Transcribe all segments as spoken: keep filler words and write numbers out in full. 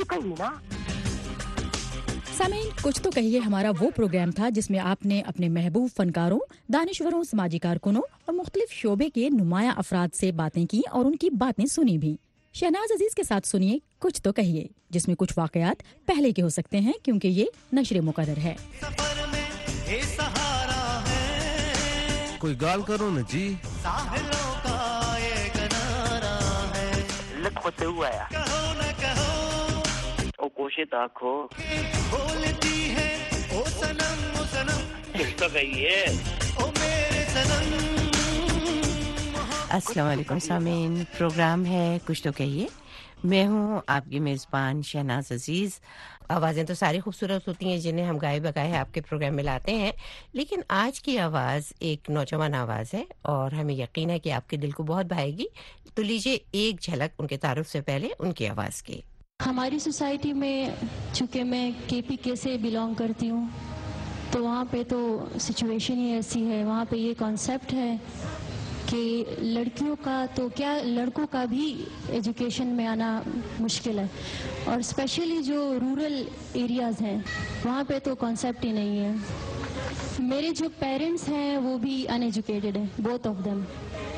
कहिए ना। सामीन, कुछ तो कहिए हमारा वो प्रोग्राम था जिसमें आपने अपने महबूब फनकारों, दानिश्वरों, समाजी कारकुनों और मुख्तलिफ शोबे के नुमाया अफराद से बातें की और उनकी बातें सुनी भी। शहनाज अजीज के साथ सुनिए कुछ तो कहिए, जिसमें कुछ वाकयात पहले के हो सकते हैं क्योंकि ये नशरे मुकद्दर है। सफर में ये सहारा है, कोई गाल करो न जी, साहिलों का ये किनारा है, लत होते हुआ है कहो न कहो ओ कोशिश आखो बोलती है ओ सनम ओ सनम, कुछ तो कहिए ओ मेरे सनम। अस्सलाम वालेकुम सामीन, प्रोग्राम है कुछ तो कहिए। मैं हूँ आपकी मेज़बान शहनाज अजीज़। आवाज़ें तो सारी खूबसूरत होती हैं जिन्हें हम गाए बगाए आपके प्रोग्राम में लाते हैं, लेकिन आज की आवाज़ एक नौजवान आवाज़ है और हमें यकीन है कि आपके दिल को बहुत भाएगी। तो लीजिए एक झलक उनके तारुफ से पहले उनकी आवाज़ की। हमारी सोसाइटी में चूँकि मैं केपीके से बिलोंग करती हूँ तो वहाँ पे तो सिचुएशन ही ऐसी है। वहाँ पे ये कॉन्सेप्ट है कि लड़कियों का तो क्या लड़कों का भी एजुकेशन में आना मुश्किल है, और स्पेशली जो रूरल एरियाज़ हैं वहाँ पे तो कॉन्सेप्ट ही नहीं है। मेरे जो पेरेंट्स हैं वो भी अनएजुकेटेड हैं, बोथ ऑफ देम,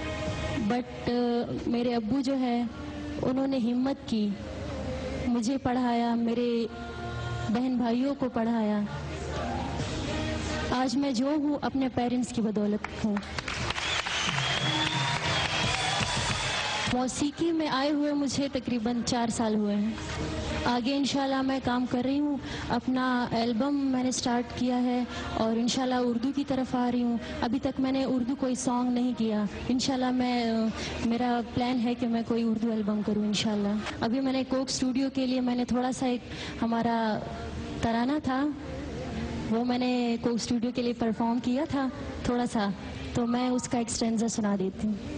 बट मेरे अब्बू जो है उन्होंने हिम्मत की, मुझे पढ़ाया, मेरे बहन भाइयों को पढ़ाया। आज मैं जो हूँ अपने पेरेंट्स की बदौलत हूँ। मौसीकी में आए हुए मुझे तकरीबन चार साल हुए हैं। आगे इंशाल्लाह मैं काम कर रही हूँ, अपना एल्बम मैंने स्टार्ट किया है और इंशाल्लाह उर्दू की तरफ आ रही हूँ। अभी तक मैंने उर्दू कोई सॉन्ग नहीं किया, इंशाल्लाह मैं मेरा प्लान है कि मैं कोई उर्दू एल्बम करूँ इंशाल्लाह। अभी मैंने कोक स्टूडियो के लिए मैंने थोड़ा सा एक हमारा तराना था वो मैंने कोक स्टूडियो के लिए परफॉर्म किया था थोड़ा सा, तो मैं उसका एक स्टैंजा सुना देती हूँ।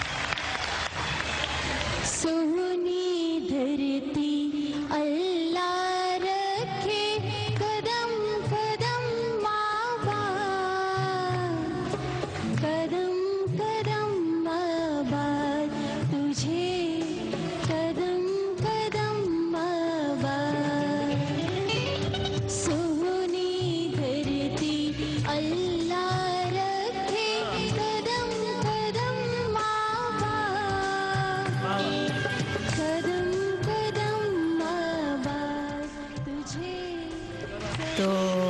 सोनी धरती अल्लाह रखे कदम कदम माँ बाप, कदम कदम माँ बाप तुझे, कदम कदम माँ बाप। सोनी धरती अल्लाह रखे कदम कदम माँ बाप, कदम कदम माँ बाप तुझे। तो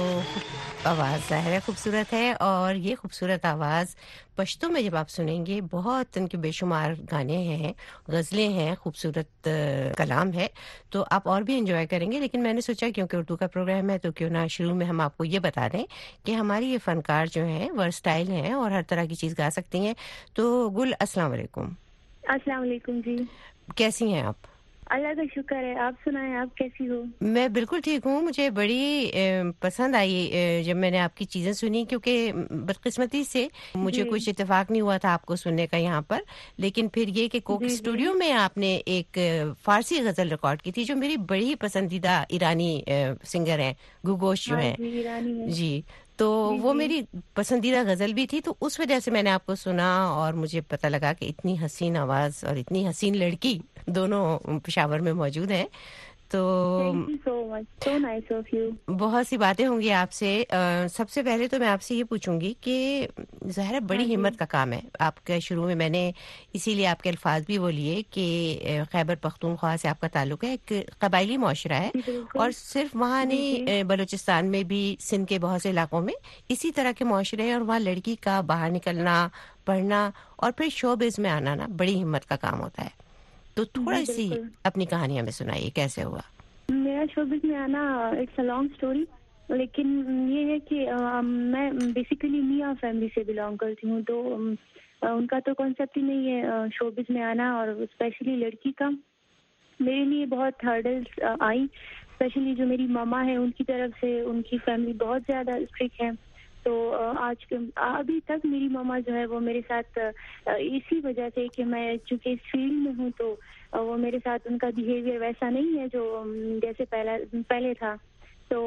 आवाज़ ज़ाहिर है खूबसूरत है, और ये खूबसूरत आवाज़ पश्तो में जब आप सुनेंगे बहुत उनके बेशुमार गाने हैं, गज़लें हैं, खूबसूरत कलाम है, तो आप और भी एंजॉय करेंगे। लेकिन मैंने सोचा क्योंकि उर्दू का प्रोग्राम है तो क्यों ना शुरू में हम आपको ये बता दें कि हमारी ये फ़नकार जो हैं वर्सटाइल हैं और हर तरह की चीज़ गा सकती हैं। तो गुल, अस्सलाम वालेकुम। अस्सलाम वालेकुम जी। कैसी हैं आप? अल्लाह का शुक्र है, आप सुनाएं, आप कैसी हो? मैं बिल्कुल ठीक हूँ। मुझे बड़ी अ, पसंद आई अ, जब मैंने आपकी चीज़ें सुनी, क्योंकि बदकिस्मती से मुझे कुछ इत्तेफाक नहीं हुआ था आपको सुनने का यहाँ पर, लेकिन फिर ये कि कोक स्टूडियो में आपने एक अ, फारसी गज़ल रिकॉर्ड की थी जो मेरी बड़ी पसंदीदा ईरानी अ, सिंगर हैं, गुगोश जो हैं जी, तो वो मेरी पसंदीदा गज़ल भी थी, तो उस वजह से मैंने आपको सुना और मुझे पता लगा कि इतनी हसीन आवाज़ और इतनी हसीन लड़की दोनों पेशावर में मौजूद हैं। तो so much. So nice of you. बहुत सी बातें होंगी आपसे। आ, सबसे पहले तो मैं आपसे ये पूछूंगी कि ज़ाहिर है बड़ी हिम्मत का काम है आपके। शुरू में मैंने इसीलिए आपके अल्फाज भी वो लिए कि खैबर पख्तूनख्वा से आपका ताल्लुक है, एक कबायली मुआशरा है, और सिर्फ वहाँ नहीं, बलूचिस्तान में भी, सिंध के बहुत से इलाकों में इसी तरह के मुआशरे हैं, और वहाँ लड़की का बाहर निकलना, पढ़ना और फिर शोबिज़ में आना ना बड़ी हिम्मत का काम होता है। तो थोड़ी सी अपनी कहानी हमें सुनाइए, कैसे हुआ? मेरा शोबिज़ में आना इट्स अ लॉन्ग स्टोरी, लेकिन ये है कि आ, मैं बेसिकली मियाँ फैमिली से बिलोंग करती हूँ, तो आ, उनका तो कॉन्सेप्ट ही नहीं है शोबिज़ में आना, और स्पेशली लड़की का। मेरे लिए बहुत हर्डल्स आई, स्पेशली जो मेरी मामा है उनकी तरफ से, उनकी फैमिली बहुत ज़्यादा स्ट्रिक्ट है। तो आज अभी तक मेरी मामा जो है वो मेरे साथ इसी वजह से कि मैं चूँकि इस फील्ड में हूँ, तो वो मेरे साथ उनका बिहेवियर वैसा नहीं है जो जैसे पहला पहले था। तो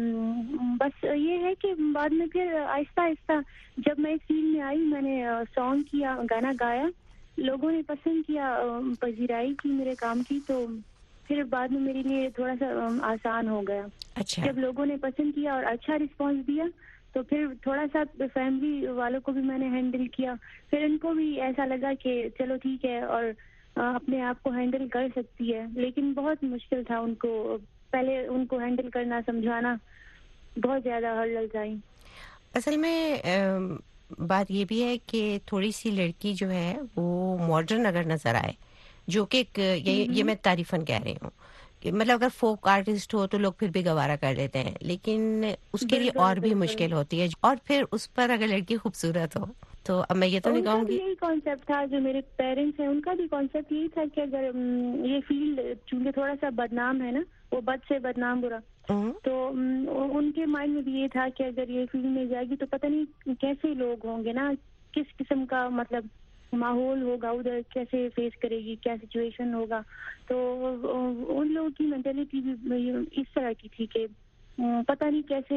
बस ये है कि बाद में फिर आहिस्ता आहिस्ता जब मैं इस फील्ड में आई, मैंने सॉन्ग किया, गाना गाया, लोगों ने पसंद किया, पजीराई की मेरे काम की, तो پھر بعد میں میرے لیے تھوڑا سا آسان ہو گیا. اچھا. جب لوگوں نے پسند کیا اور اچھا رسپانس دیا تو پھر تھوڑا سا فیملی والوں کو بھی میں نے ہینڈل کیا. پھر ان کو بھی ایسا لگا کہ چلو ٹھیک ہے اور اپنے آپ کو ہینڈل کر سکتی ہے. لیکن بہت مشکل تھا ان کو پہلے ان کو ہینڈل کرنا, سمجھانا, بہت زیادہ ہرڈلز آئیں. اصل میں بات یہ بھی ہے کہ تھوڑی سی لڑکی جو ہے وہ ماڈرن اگر نظر آئے, جو کہ یہ میں تعریفاً کہہ رہی ہوں, مطلب اگر فوک آرٹسٹ ہو تو لوگ پھر بھی گوارا کر لیتے ہیں, لیکن اس کے لیے اور بھی مشکل ہوتی ہے. اور پھر اس پر اگر لڑکی خوبصورت ہو تو اب میں یہ تو نہیں کہوں گی. یہی کانسیپٹ تھا جو میرے پیرنٹس ہیں ان کا بھی کانسیپٹ یہی تھا کہ اگر یہ فیلڈ چونکہ تھوڑا سا بدنام ہے نا, وہ بد سے بدنام برا, تو ان کے مائنڈ میں بھی یہ تھا کہ اگر یہ فیلڈ میں جائے گی تو پتہ نہیں کیسے لوگ ہوں گے نا, کس قسم کا مطلب ماحول ہوگا ادھر, کیسے فیس کرے گی, کیا سچویشن ہوگا. تو ان لوگوں کی مینٹلٹی بھی اس طرح کی تھی کہ پتہ نہیں کیسے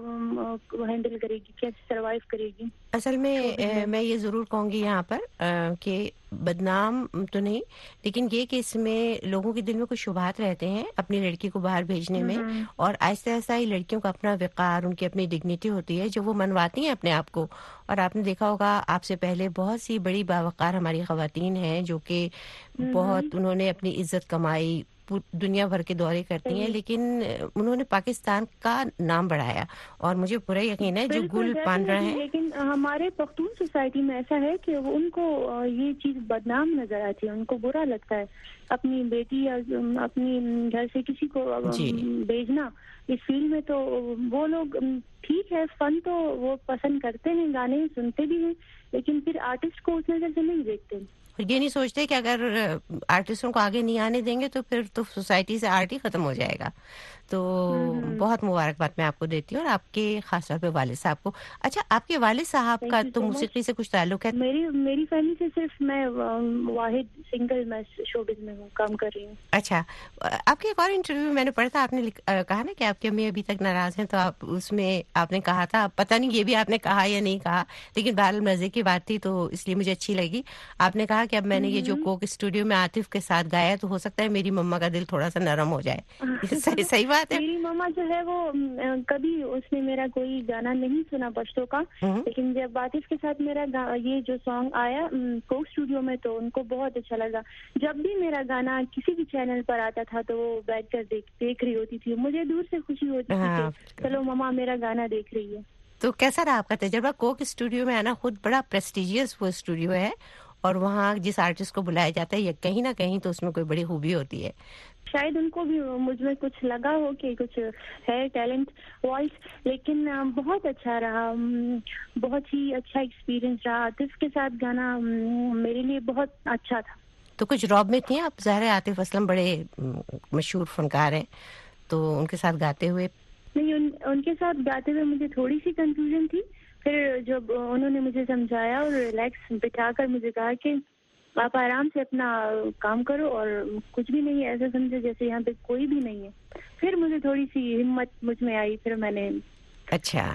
ہینڈل کرے گی, کیسے سروائیو کرے گی. اصل میں میں یہ ضرور کہوں گی یہاں پر کہ بدنام تو نہیں, لیکن یہ کہ اس میں لوگوں کے دل میں کچھ شبہات رہتے ہیں اپنی لڑکی کو باہر بھیجنے میں, اور آہستہ آہستہ ہی لڑکیوں کا اپنا وقار, ان کی اپنی ڈگنیٹی ہوتی ہے جو وہ منواتی ہیں اپنے آپ کو. اور آپ نے دیکھا ہوگا آپ سے پہلے بہت سی بڑی باوقار ہماری خواتین ہیں جو کہ بہت انہوں نے اپنی عزت کمائی, دنیا بھر کے دورے کرتی ہیں, لیکن انہوں نے پاکستان کا نام بڑھایا, اور مجھے پورا یقین ہے جو گل پان رہے ہیں. لیکن ہمارے پختون سوسائٹی میں ایسا ہے کہ ان کو یہ چیز بدنام نظر آتی ہے, ان کو برا لگتا ہے اپنی بیٹی یا اپنی گھر سے کسی کو بھیجنا اس فیلڈ میں. تو وہ لوگ ٹھیک ہے فن تو وہ پسند کرتے ہیں, گانے سنتے بھی ہیں, لیکن پھر آرٹسٹ کو اس نظر سے نہیں دیکھتے. یہ نہیں سوچتے کہ اگر آرٹسٹوں کو آگے نہیں آنے دیں گے تو پھر تو سوسائٹی سے آرٹ ہی ختم ہو جائے گا. تو بہت مبارکباد میں آپ کو دیتی ہوں, اور آپ کے خاص طور پہ والد صاحب کو. اچھا, آپ کے والد صاحب کا تو موسیقی سے کچھ تعلق ہے؟ میری میری فیملی سے صرف میں واحد سنگل میں شوبز میں ہوں, کام کر رہی ہوں. اچھا, آپ کے ایک اور انٹرویو میں میں نے پڑھا تھا, آپ نے کہا نا کہ آپ کی امی ابھی تک ناراض ہیں, تو آپ اس میں آپ نے کہا تھا, پتہ نہیں یہ بھی آپ نے کہا یا نہیں کہا, لیکن بہرحال مزے کی بات تھی تو اس لیے مجھے اچھی لگی. آپ نے کہا کہ اب میں نے یہ جو کوک اسٹوڈیو میں عاطف کے ساتھ گایا تو ہو سکتا ہے میری مما کا دل تھوڑا سا نرم ہو جائے. صحیح بات ہے. میری مما جو ہے وہ کبھی اس نے میرا کوئی گانا نہیں سنا پشتو کا, لیکن جب عاطف کے ساتھ میرا یہ جو سانگ آیا کوک اسٹوڈیو میں تو ان کو بہت اچھا لگا. جب بھی میرا گانا کسی بھی چینل پر آتا تھا تو وہ بیٹھ کر دیکھ دیکھ رہی ہوتی تھی. مجھے دور سے خوشی ہوتی تھی کہ چلو مما میرا گانا دیکھ رہی ہے. تو کیسا رہا آپ کا تجربہ؟ کوک اسٹوڈیو میں آنا خود بڑا پریسٹیجیس وہ اسٹوڈیو ہے, اور وہاں جس آرٹسٹ کو بلایا جاتا ہے یا کہیں نہ کہیں تو اس میں کوئی بڑی خوبی ہوتی ہے. شاید ان کو بھی مجھ میں کچھ لگا ہو کہ کچھ ہے ٹیلنٹ, وائس, لیکن بہت اچھا رہا, بہت ہی اچھا ایکسپیرینس رہا. عاطف کے ساتھ گانا میرے لیے بہت اچھا تھا. تو کچھ رعب میں تھے آپ؟ ظاہر ہے عاطف اسلم بڑے مشہور فنکار ہیں, تو ان کے ساتھ گاتے ہوئے نہیں, ان, ان کے ساتھ گاتے ہوئے مجھے تھوڑی سی کنفیوژن تھی. پھر جب انہوں نے مجھے سمجھایا اور ریلیکس بٹھا کر مجھے کہا کہ آپ آرام سے اپنا کام کرو اور کچھ بھی نہیں, ایسا سمجھے جیسے یہاں پہ کوئی بھی نہیں ہے, پھر مجھے تھوڑی سی ہمت مجھ میں آئی. پھر میں نے اچھا,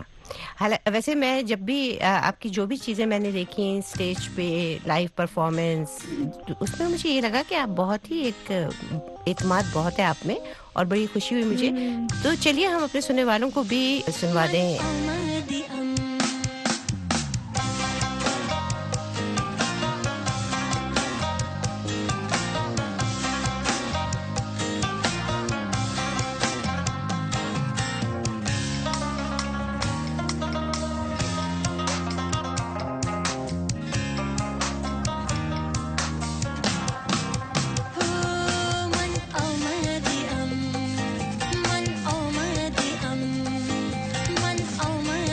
ویسے میں جب بھی آپ کی جو بھی چیزیں میں نے دیکھی اسٹیج پہ لائیو پرفارمنس, اس میں مجھے یہ لگا کہ آپ بہت ہی ایک اعتماد بہت ہے آپ میں, اور بڑی خوشی ہوئی مجھے. تو چلیے ہم اپنے سننے والوں کو بھی سنوا دیں. من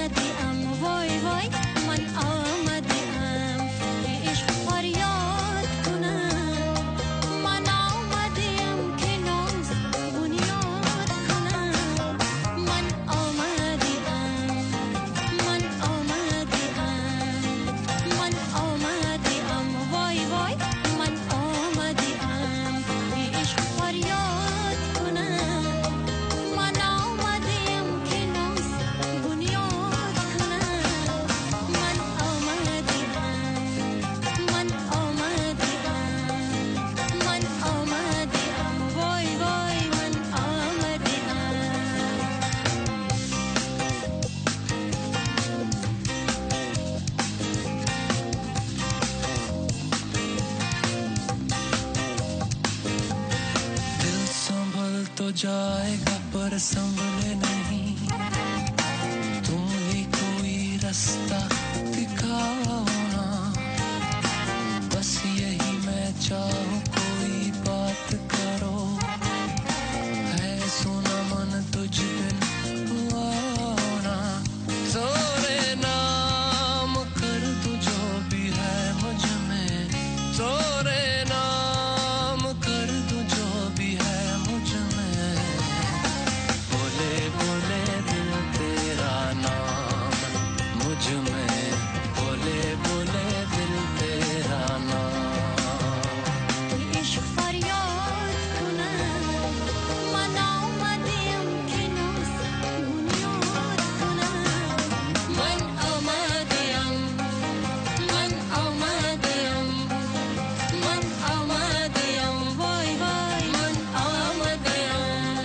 जाएगा पर संभले नहीं तुम ही कोई रास्ता दिखाओ ना बस यही मैं चाहूं कोई बात करो है सुना मन तुझ बिन हुआ ना तोरे नाम कर दो जो भी है मुझ में तोरे नाम कर दो जो भी है मुझ में बोले बोले दिल तेरा नाम मुझ में बोले बोले दिल तेरा नाम इश्क फरियाद कुना मनाओ मदियम की नस बुनियाद कुना मन अमदियम मन अमदियम मन अमदियम वाय वाय मन अमदियम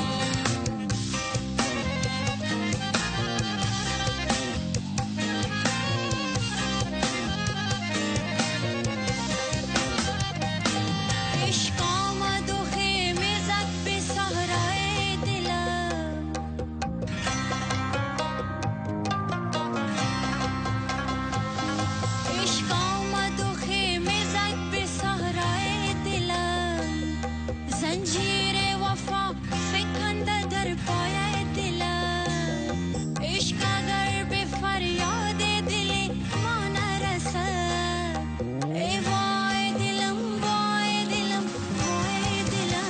इश्क आमद و خیمه زد به صحرای دلم عشق آمد و خیمه زد به صحرای دلم زنجیر وفا فکنده در پای دلم عشق اگر به فریاد دل ما نرسد ای وای دلم وای دلم وای دلم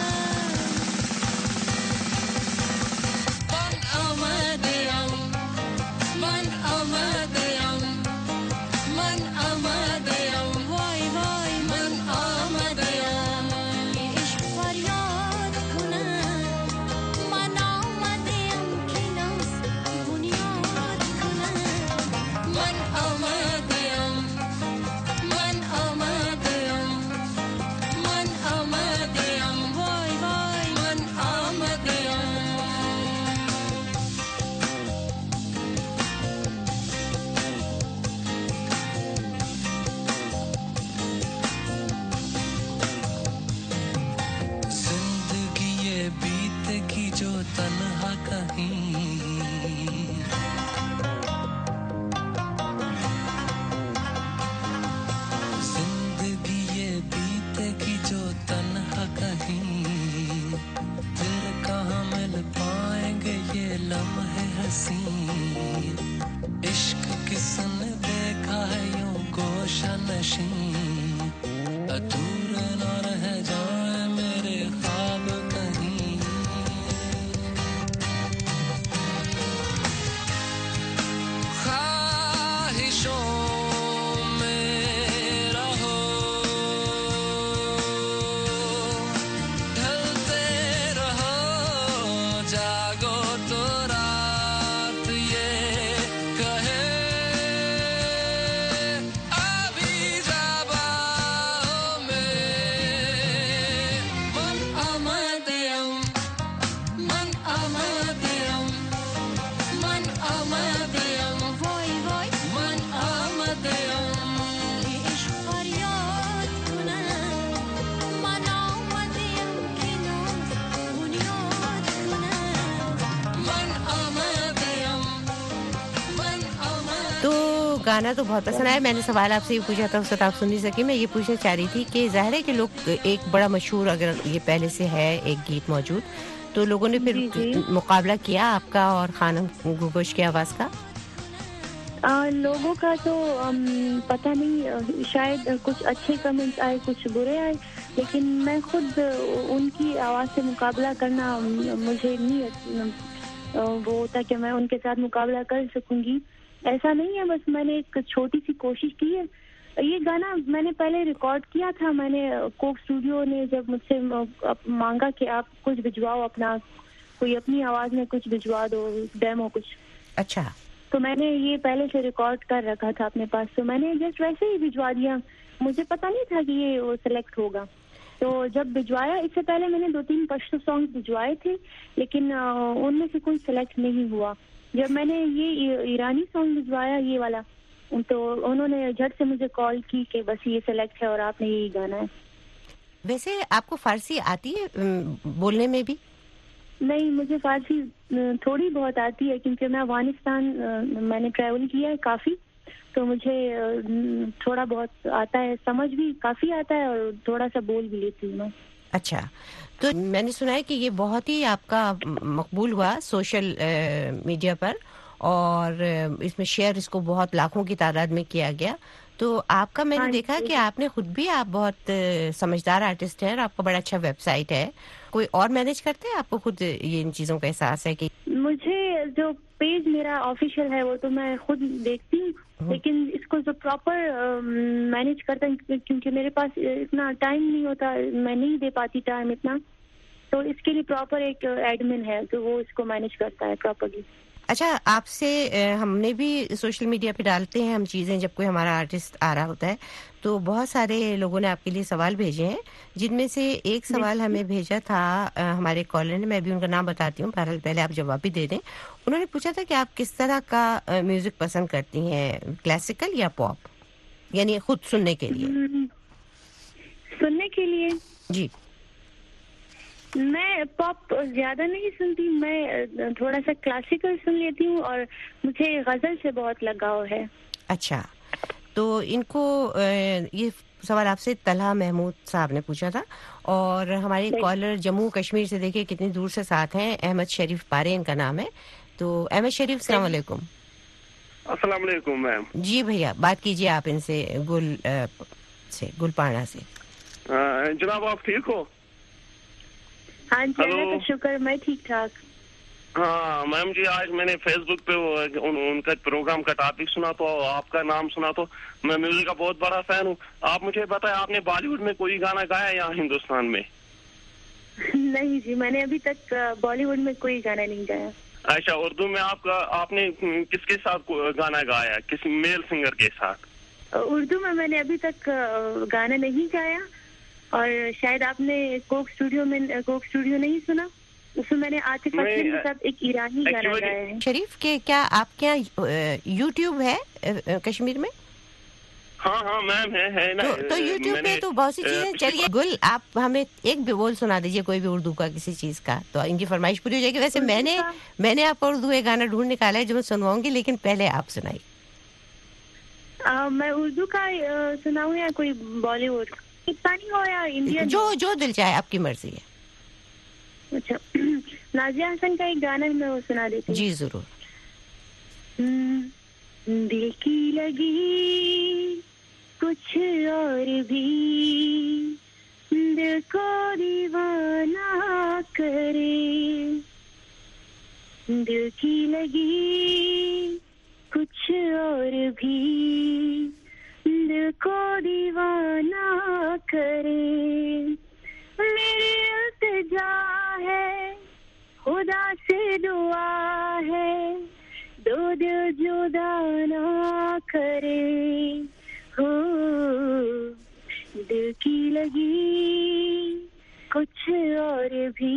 من آمدیم من آمدیم من آمدیم وای وای من آمدیم عشق فریاد کنم من آمدیم که ناز بنیاد کنم من آمدیم من آمدیم من آمدیم وای وای من آمدیم जिंदगी ये बीतेगी जो तन्हा कहीं जिंदगी ये बीतेगी जो तन्हा कहीं फिर कहाँ मिल पाएंगे ये लम्हे हसीन इश्क किसने देखा है यूं गोशा नशीं अधूरे न रह जाए मेरे ख्वाब कहीं ख्वाहिशों में रहो ढलते रहो जागो तो रात ये कहे अभी जाबाओ में मन आमदयम मन आमदयम मन आमदयम وای وای मन आमदयम عشق فریاد کنم من آمدیم که ناز بنیاد کنم मन आमदयम मन आमदयम تو गाना तो बहुत पसंद आया मैंने सवाल आपसे ये पूछा था उस वक्त आप सुन नहीं सकी मैं ये पूछना चाह रही थी कि जाहिर है कि लोग एक बड़ा मशहूर अगर ये पहले से है एक गीत मौजूद तो लोगों ने फिर जी, जी। मुकाबला किया आपका और खानम गुगोश की आवाज का आ, लोगों का तो अम, पता नहीं अ, शायद कुछ अच्छे कमेंट्स आए कुछ बुरे आए लेकिन मैं खुद अ, उनकी आवाज़ से मुकाबला करना अम, मुझे नहीं अ, वो होता कि मैं उनके साथ मुकाबला कर सकूंगी ऐसा नहीं है बस मैंने एक छोटी सी कोशिश की है ये गाना मैंने पहले रिकॉर्ड किया था मैंने कोक स्टूडियो ने जब मुझसे अ, मांगा कि आप कुछ भिजवाओ अपना कोई अपनी आवाज़ में कुछ भिजवा दो डेमो कुछ अच्छा तो मैंने ये पहले से रिकॉर्ड कर रखा था अपने पास तो मैंने जस्ट वैसे ही भिजवा दिया मुझे पता नहीं था कि ये वो सिलेक्ट होगा तो जब भिजवाया इससे पहले मैंने दो तीन पश्तो सॉन्ग भिजवाए थे लेकिन उनमें से कोई सिलेक्ट नहीं हुआ जब मैंने ये ईरानी सॉन्ग भिजवाया ये वाला तो उन्होंने झट से मुझे कॉल की कि बस ये सिलेक्ट है और आपने यही गाना है वैसे आपको फारसी आती है बोलने में भी نہیں مجھے فارسی تھوڑی بہت آتی ہے کیونکہ میں افغانستان میں نے ٹریول کیا ہے کافی, تو مجھے تھوڑا بہت آتا ہے, سمجھ بھی کافی آتا ہے اور تھوڑا سا بول بھی لیتی ہوں میں. اچھا, تو میں نے سنا ہے کہ یہ بہت ہی آپ کا مقبول ہوا سوشل میڈیا پر, اور اس میں شیئر اس کو بہت لاکھوں کی تعداد میں کیا گیا. تو آپ کا میں نے دیکھا کہ آپ نے خود بھی, آپ بہت سمجھدار آرٹسٹ ہیں اور آپ کا بڑا اچھا ویب سائٹ ہے. کوئی اور مینیج کرتے ہیں؟ آپ کو خود یہ ان چیزوں کا احساس ہے کہ مجھے جو پیج میرا آفیشیل ہے وہ تو میں خود دیکھتی ہوں, لیکن اس کو جو پراپر مینیج کرتا ہوں کیونکہ میرے پاس اتنا ٹائم نہیں ہوتا, میں نہیں دے پاتی ٹائم اتنا, تو اس کے لیے پراپر ایک ایڈمن ہے تو وہ اس کو مینیج کرتا ہے پراپرلی. اچھا, آپ سے ہم نے بھی سوشل میڈیا پہ ڈالتے ہیں ہم چیزیں, جب کوئی ہمارا آرٹسٹ آ رہا ہوتا ہے تو بہت سارے لوگوں نے آپ کے لیے سوال بھیجے ہیں, جن میں سے ایک سوال ہمیں بھیجا تھا ہمارے کالر نے, میں بھی ان کا نام بتاتی ہوں, بہرحال پہلے آپ جواب بھی دے دیں. انہوں نے پوچھا تھا کہ آپ کس طرح کا میوزک پسند کرتی ہیں, کلاسیکل یا پاپ, یعنی خود سننے کے لیے. سننے کے لیے جی, میں پاپ زیادہ نہیں سنتی, میں تھوڑا سا کلاسیکل سن لیتی ہوں اور مجھے غزل سے بہت لگاؤ ہے. اچھا, تو ان کو یہ سوال آپ سے طلحہ محمود صاحب نے پوچھا تھا, اور ہمارے کالر جموں کشمیر سے دیکھیں کتنی دور سے ساتھ ہیں, احمد شریف پارے ان کا نام ہے. تو احمد شریف السلام علیکم. السلام علیکم میم. جی بھیا, بات کیجیے آپ ان سے, گل سے, گل پاڑا سے. جناب آپ ٹھیک ہو؟ ہاں جی, اللہ کا شکر, میں ٹھیک ٹھاک. ہاں میم جی, آج میں نے فیس بک پہ ان کا پروگرام کا ٹاپک سنا تو آپ کا نام سنا, تو میں میوزک کا بہت بڑا فین ہوں. آپ مجھے بتائیں, آپ نے بالی ووڈ میں کوئی گانا گایا یا ہندوستان میں؟ نہیں جی, میں نے ابھی تک بالی ووڈ میں کوئی گانا نہیں گایا. اچھا, اردو میں آپ کا آپ نے کس کے ساتھ گانا گایا, کس میل سنگر کے ساتھ؟ اردو میں میں نے ابھی تک گانا نہیں گایا, اور شاید آپ نے کوک اسٹوڈیو میں کوک اسٹوڈیو نہیں سنا, اس میں میں نے عاطف اسلم کے ساتھ ایک ایرانی گانا گایا ہے. شریف کے کیا آپ کے یہاں یوٹیوب ہے کشمیر میں؟ ہاں ہاں میم ہے, ہے نا. تو یوٹیوب پہ تو بہت سی چیزیں. چلیے گل, آپ ہمیں ایک بھی بول سنا دیجیے کوئی بھی اردو کا کسی چیز کا, تو ان کی فرمائش پوری ہو جائے گی. ویسے میں نے میں نے آپ کو اردو ایک گانا ڈھونڈ نکالا ہے جو میں سنواؤں گی, لیکن پہلے آپ سنائیے. میں اردو کا سناؤں یا کوئی بالی ووڈ, پاکستانی ہو یا انڈین؟ جو جو دل چاہے, آپ کی مرضی ہے. اچھا, نازیہ حسن کا ایک گانا میں وہ سنا دیتی ہوں. جی ضرور. دل کی لگی کچھ اور بھی, دل کو دیوانہ کرے, دل کی لگی کچھ اور بھی, دل کو دیوانہ کرے. میری التجا ہے, خدا سے دعا ہے, دو دل جدا نہ کرے. ہو دل کی لگی کچھ اور بھی.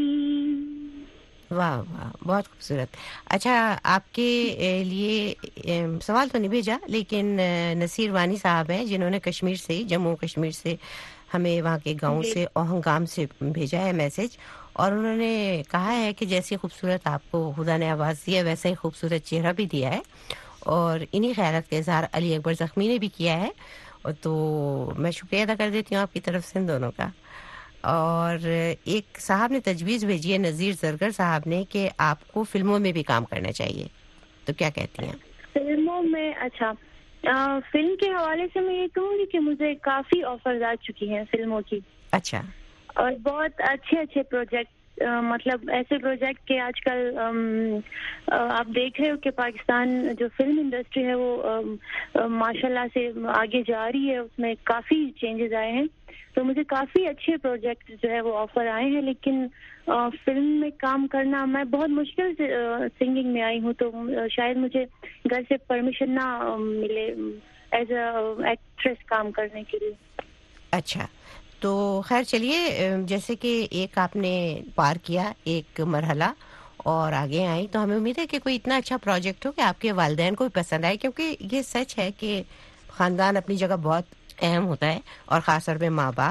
واہ واہ, بہت خوبصورت. اچھا, آپ کے لیے سوال تو نہیں بھیجا, لیکن نصیر وانی صاحب ہیں جنہوں نے کشمیر سے, جموں کشمیر سے ہمیں وہاں کے گاؤں سے, اوہنگام سے بھیجا ہے میسج, اور انہوں نے کہا ہے کہ جیسی خوبصورت آپ کو خدا نے آواز دی ہے ویسا ہی خوبصورت چہرہ بھی دیا ہے, اور انہی خیالات کا اظہار علی اکبر زخمی نے بھی کیا ہے. تو میں شکریہ ادا کر دیتی ہوں آپ کی طرف سے ان دونوں کا. اور ایک صاحب نے تجویز بھیجی ہے, نذیر زرگر صاحب نے, کہ آپ کو فلموں میں بھی کام کرنا چاہیے, تو کیا کہتی ہیں؟ فلموں میں؟ اچھا, فلم کے حوالے سے میں یہ کہوں گی کہ مجھے کافی آفرز آ چکی ہیں فلموں کی. اچھا, اور بہت اچھے اچھے پروجیکٹ, مطلب ایسے پروجیکٹ کہ آج کل آپ دیکھ رہے ہو کہ پاکستان جو فلم انڈسٹری ہے وہ ماشاءاللہ سے آگے جا رہی ہے, اس میں کافی چینجز آئے ہیں. تو مجھے کافی اچھے پروجیکٹ جو ہے وہ آفر آئے ہیں, لیکن فلم میں کام کرنا, میں بہت مشکل سے سنگنگ میں آئی ہوں, تو شاید مجھے گھر سے پرمیشن نہ ملے ایز اے ایکٹریس کام کرنے کے لیے. اچھا, تو خیر چلیے, جیسے کہ ایک آپ نے پار کیا ایک مرحلہ اور آگے آئی, تو ہمیں امید ہے کہ کوئی اتنا اچھا پروجیکٹ ہو کہ آپ کے والدین کو بھی پسند آئے, کیونکہ یہ سچ ہے کہ خاندان اپنی جگہ بہت اہم ہوتا ہے, اور خاص طور پہ ماں باپ.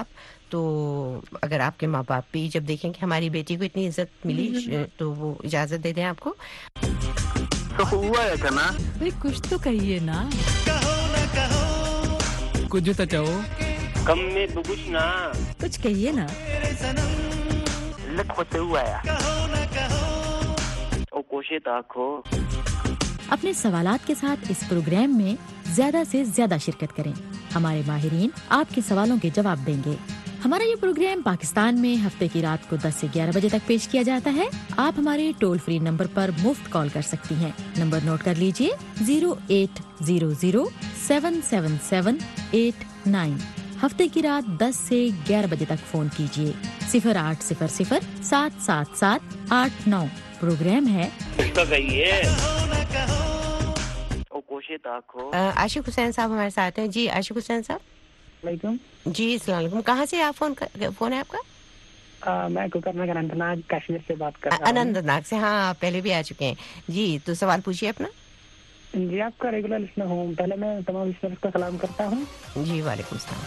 تو اگر آپ کے ماں باپ بھی جب دیکھیں کہ ہماری بیٹی کو اتنی عزت ملی تو وہ اجازت دے دیں آپ کو. تو ہوا ہے کنا بھئی کچھ تو کہیے نا. کہو نہ کہو کچھ تو چاہو کم میں بگوش نا کچھ کہیے نا. میرے صنم لکھ ہوتے ہوا ہے کہو نہ کہو او کوشے تاکھو. اپنے سوالات کے ساتھ اس پروگرام میں زیادہ سے زیادہ شرکت کریں. ہمارے ماہرین آپ کے سوالوں کے جواب دیں گے. ہمارا یہ پروگرام پاکستان میں ہفتے کی رات کو دس سے گیارہ بجے تک پیش کیا جاتا ہے. آپ ہمارے ٹول فری نمبر پر مفت کال کر سکتی ہیں. نمبر نوٹ کر لیجئے zero eight zero zero seven seven seven eight nine. ہفتے کی رات دس سے گیارہ بجے تک فون کیجئے. صفر آٹھ صفر صفر سات سات سات آٹھ نو. پروگرام ہے کچھ تو کہیے کہو نہ کہو او کوشے تاکھو. عاشق حسین صاحب ہمارے ساتھ ہیں. جی عاشق حسین صاحب. وعلیکم. جی السلام علیکم. کہاں سے آپ فون فون ہے آپ کا؟ میں کوکر نگر اننت ناگ کشمیر سے بات کر رہا ہوں. اننت ناگ سے. ہاں آپ پہلے بھی آ چکے ہیں. جی تو سوال پوچھیے اپنا. جی آپ کا ریگولر لسنر ہوں. پہلے میں تمام لسنرز کو سلام کرتا ہوں. جی وعلیکم السلام.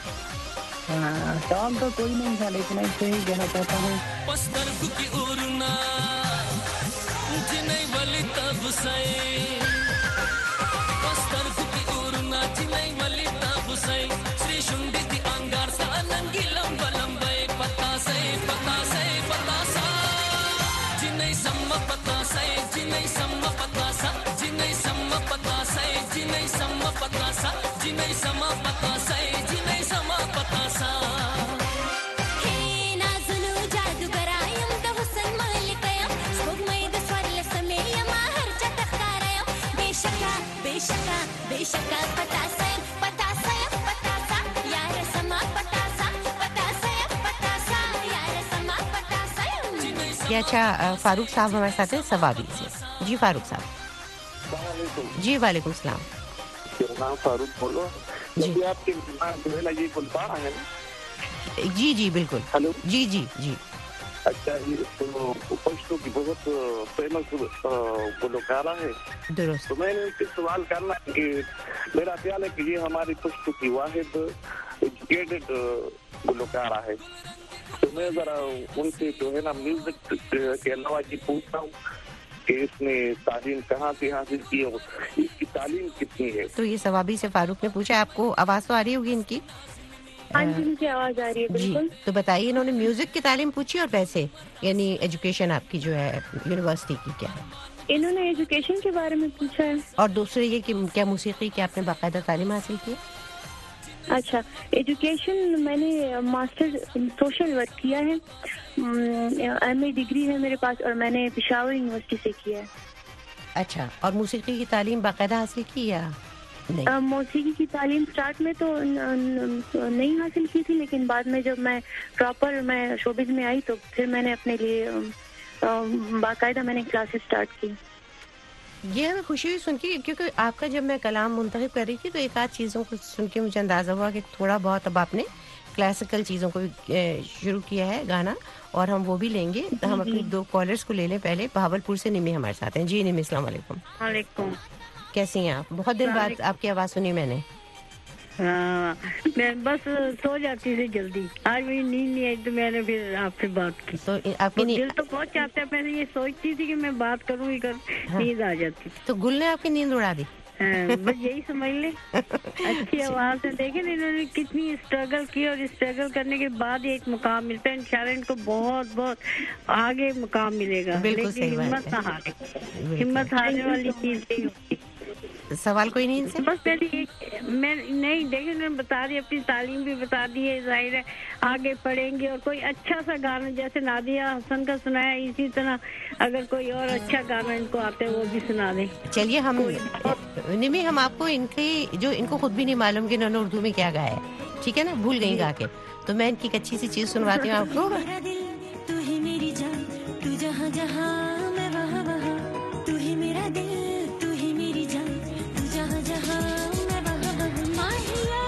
سوال تو کوئی نہیں تھا لیکن میں سے ہی کہنا چاہتا ہوں یہ اچھا فاروق صاحب ہمارے ساتھ ہیں ثوابی سے. جی فاروق صاحب. جی وعلیکم السلام. میرا نام فاروق بولو. جی آپ کے جو ہے نا یہ گلپارا ہے نا. جی جی بالکل. ہلو. جی جی جی. اچھا یہ تو پشتو کی بہت فیمس گلوکارہ ہے. درست. تو میں نے اس سے سوال کرنا کہ میرا خیال ہے کہ یہ ہماری پشتو کی واحد ایجوکیٹڈ گلوکارہ ہے. تو میں ذرا ان سے جو ہے نا میوزک کے علاوہ یہ پوچھتا ہوں کہ اس نے تعلیم کہاں سے حاصل کی اور اس کی تعلیم کتنی ہے. تو یہ ثوابی سے فاروق نے پوچھا. آپ کو آواز تو آ رہی ہوگی ان کی؟ ہاں جی مجھے آواز آ رہی ہے جی. بالکل. تو بتائیے انہوں نے میوزک کی تعلیم پوچھی اور پیسے یعنی ایجوکیشن آپ کی جو ہے یونیورسٹی کی کیا ہے؟ انہوں نے ایجوکیشن کے بارے میں پوچھا ہے. اور دوسرے یہ کہ کیا موسیقی کی آپ نے باقاعدہ تعلیم حاصل کی؟ اچھا ایجوکیشن میں نے ماسٹر سوشل ورک کیا ہے. ایم اے ڈگری ہے میرے پاس اور میں نے پشاور یونیورسٹی سے کیا ہے. اچھا. اور موسیقی کی تعلیم باقاعدہ حاصل کی یا نہیں؟ موسیقی کی تعلیم سٹارٹ میں تو نہیں حاصل کی تھی لیکن بعد میں جب میں پراپر میں شوبز میں آئی تو پھر میں نے اپنے لیے باقاعدہ میں نے کلاسز سٹارٹ کی. یہ ہمیں خوشی ہوئی سن کے کیونکہ آپ کا جب میں کلام منتخب کر رہی تھی تو ایک آدھ چیزوں کو سن کے مجھے اندازہ ہوا کہ تھوڑا بہت اب آپ نے کلاسیکل چیزوں کو شروع کیا ہے گانا اور ہم وہ بھی لیں گے. ہم اپنے دو کالرز کو لے لیں. پہلے بہاولپور سے نمی ہمارے ساتھ ہیں. جی نمی السلام علیکم. وعلیکم. کیسی ہیں آپ؟ بہت دن بعد آپ کی آواز سنی میں نے. ہاں میں بس سو جاتی تھی جلدی. آج میری نیند نہیں آئی تو میں نے پھر آپ سے بات کی. تو آپ کی دل تو بہت چاہتا ہے. پہلے یہ سوچتی تھی کہ میں بات کروں گی کر نیند آ جاتی. تو گل نے آپ کی نیند اڑا دی. بس یہی سمجھ لیں. اچھی آواز ہے. دیکھیں انہوں نے کتنی اسٹرگل کی اور اسٹرگل کرنے کے بعد ایک مقام ملتا ہے. انشاءاللہ ان کو بہت بہت آگے مقام ملے گا. لیکن ہمت نہ ہارے. ہمت ہارنے والی چیز نہیں ہوتی. سوال کوئی نہیں ان سے؟ بس پہلے میں نہیں دیکھیں انہوں نے بتا دی اپنی تعلیم بھی بتا دی ہے. ظاہر ہے آگے پڑھیں گے اور کوئی اچھا سا گانا جیسے نادیہ حسن کا سنایا اسی طرح اگر کوئی اور اچھا گانا ان کو آتا ہے وہ بھی سنا دیں. چلیے ہم نمی ہم آپ کو ان کی جو ان کو خود بھی نہیں معلوم کہ انہوں نے اردو میں کیا گایا ہے. ٹھیک ہے نا؟ بھول گئی گا کے. تو میں ان کی ایک اچھی سی چیز سنواتی ہوں آپ کو. تو ہی میری جان تو جہاں جہاں میں وہاں وہاں تو ہی میرا دل تو ہی میری جان تو جہاں جہاں میں وہاں وہاں ماہیا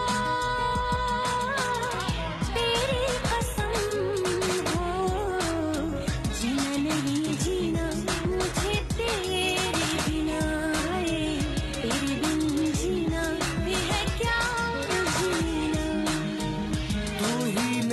تیری قسم ہو جینا نہیں جینا مجھے تیرے بنا تیرے بن جینا بھی ہے کیا جینا. تو ہی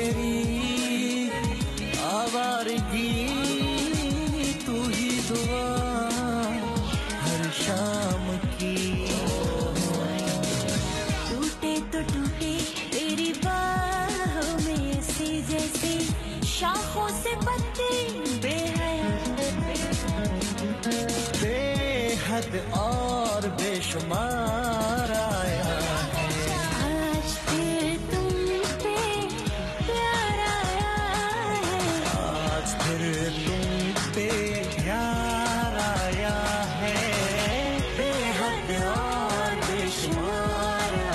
شاخوں سے پتے بے حیا بے حد اور بے شمار آیا ہے آج پھر تم پہ پیار آیا ہے آج پھر تم پہ پیار آیا ہے بے حد اور بے شمار آیا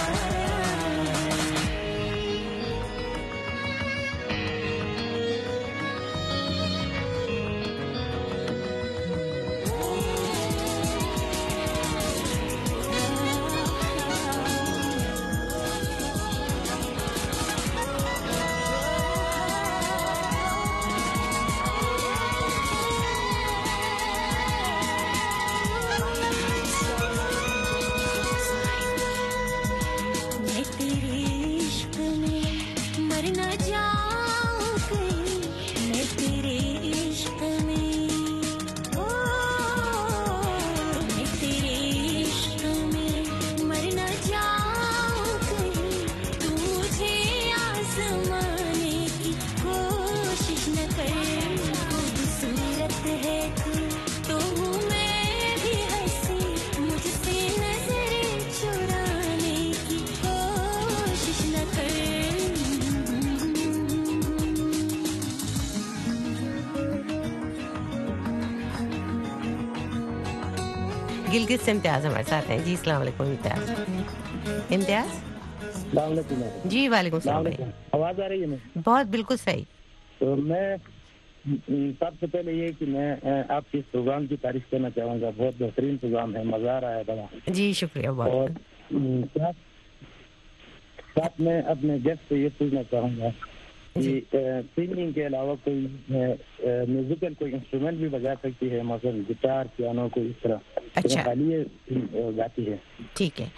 میں تیرے عشق میں مر نہ جاؤں کہیں میں تیرے عشق میں او میں تیرے عشق میں مر نہ جاؤں کہیں تو مجھے آزمانے کی کوشش نہ کر خوبصورت ہے تو تو ہوں میں بھی ہنسی مجھ سے نظریں چرانے کی کوشش نہ کر گلگت سے امتیاز ہمارے ساتھ ہیں. جی السلام علیکم امتیاز. امتیاز السلام علیکم. جی وعلیکم السلام بھائی. آواز آ رہی ہے؟ میں بہت بالکل صحیح. تو میں سب سے پہلے یہ کہ میں آپ کے اس پروگرام کی تعریف کرنا چاہوں گا. بہت بہترین پروگرام ہے, مزہ آ رہا ہے بڑا. جی شکریہ بہت. اور ساتھ ساتھ میں اپنے گیسٹ سے یہ پوچھنا چاہوں گا کہ سنگنگ کے علاوہ کوئی میوزیکل کوئی انسٹرومنٹ بھی بجا سکتی ہے, مثلا گٹار, پیانو, کوئی اس طرح؟ اچھا خالی یہ گاتی ہے. ٹھیک ہے.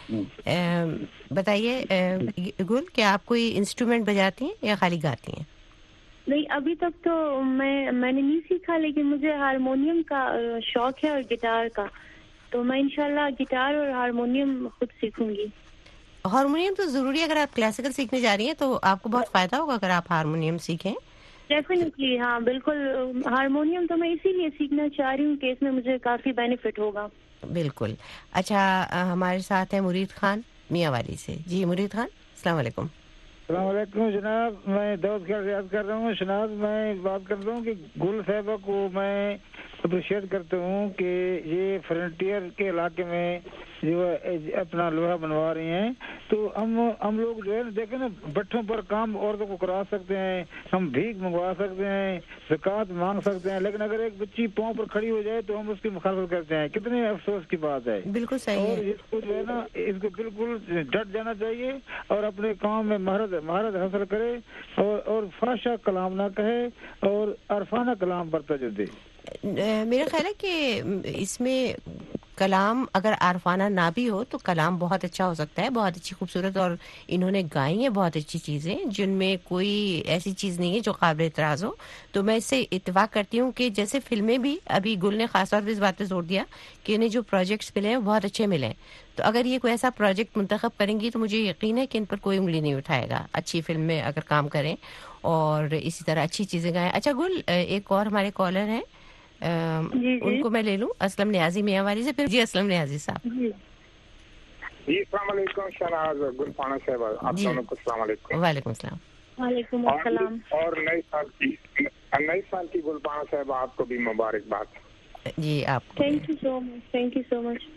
بتائیے گل, کیا آپ کوئی انسٹرومنٹ بجاتی ہیں یا خالی گاتی ہیں؟ نہیں, ابھی تک تو میں میں نے نہیں سیکھا, لیکن مجھے ہارمونیم کا شوق ہے اور گٹار کا, تو میں انشاءاللہ گٹار اور ہارمونیم خود سیکھوں گی. ہارمونیم تو ضروری ہے. اگر آپ کلاسیکل سیکھنے جا رہی ہیں تو آپ کو بہت فائدہ ہوگا اگر آپ ہارمونیم سیکھیں. ڈیفینیٹلی, ہاں بالکل. ہارمونیم تو میں اسی لیے سیکھنا چاہ رہی ہوں کہ اس میں مجھے کافی بینیفٹ ہوگا. بالکل. اچھا, ہمارے ساتھ ہیں مرید خان میاں والی سے. جی مرید خان السلام علیکم. السلام علیکم جناب, میں دعوت کا ریاض کر رہا ہوں. جناب میں بات کرتا ہوں کہ گل صاحبہ کو میں اپریشیٹ کرتا ہوں کہ یہ فرنٹیئر کے علاقے میں جو اپنا لوہا بنوا رہی ہیں, تو ہم ہم لوگ جو ہے نا دیکھیں نا, بٹھوں پر کام عورتوں کو کرا سکتے ہیں, ہم بھیک منگوا سکتے ہیں, زکوٰۃ مانگ سکتے ہیں, لیکن اگر ایک بچی پاؤں پر کھڑی ہو جائے تو ہم اس کی مخالفت کرتے ہیں. کتنے افسوس کی بات ہے. بالکل صحیح ہے. اور اس کو جو ہے نا, اس کو بالکل ڈٹ جانا چاہیے اور اپنے کام میں مہارت مہارت حاصل کرے اور اور فحشہ کلام نہ کہے اور عرفانہ کلام پر توجہ دے. میرا خیال ہے کہ اس میں کلام اگر عارفانہ نہ بھی ہو تو کلام بہت اچھا ہو سکتا ہے, بہت اچھی خوبصورت, اور انہوں نے گائی ہیں بہت اچھی چیزیں جن میں کوئی ایسی چیز نہیں ہے جو قابل اعتراض ہو. تو میں اس سے اتفاق کرتی ہوں کہ جیسے فلمیں بھی, ابھی گل نے خاص طور پہ اس بات پہ زور دیا کہ انہیں جو پروجیکٹس ملے ہیں وہ بہت اچھے ملے ہیں, تو اگر یہ کوئی ایسا پروجیکٹ منتخب کریں گی تو مجھے یقین ہے کہ ان پر کوئی انگلی نہیں اٹھائے گا. اچھی فلم میں اگر کام کریں اور اسی طرح اچھی چیزیں گائیں. اچھا گل, ایک اور ہمارے کالر ہیں, جی ان کو میں لے لوں, اسلم نیازی میاں والی سے. پھر جی اسلم نیازی صاحب. جی جی السلام علیکم شہناز گل پانا صاحب, آپ دونوں کو السلام علیکم. وعلیکم السلام. وعلیکم السلام. اور نئے سال کی نئے سال کی گل پانا صاحب آپ کو بھی مبارکباد. جی آپ thank you so much, thank you so much.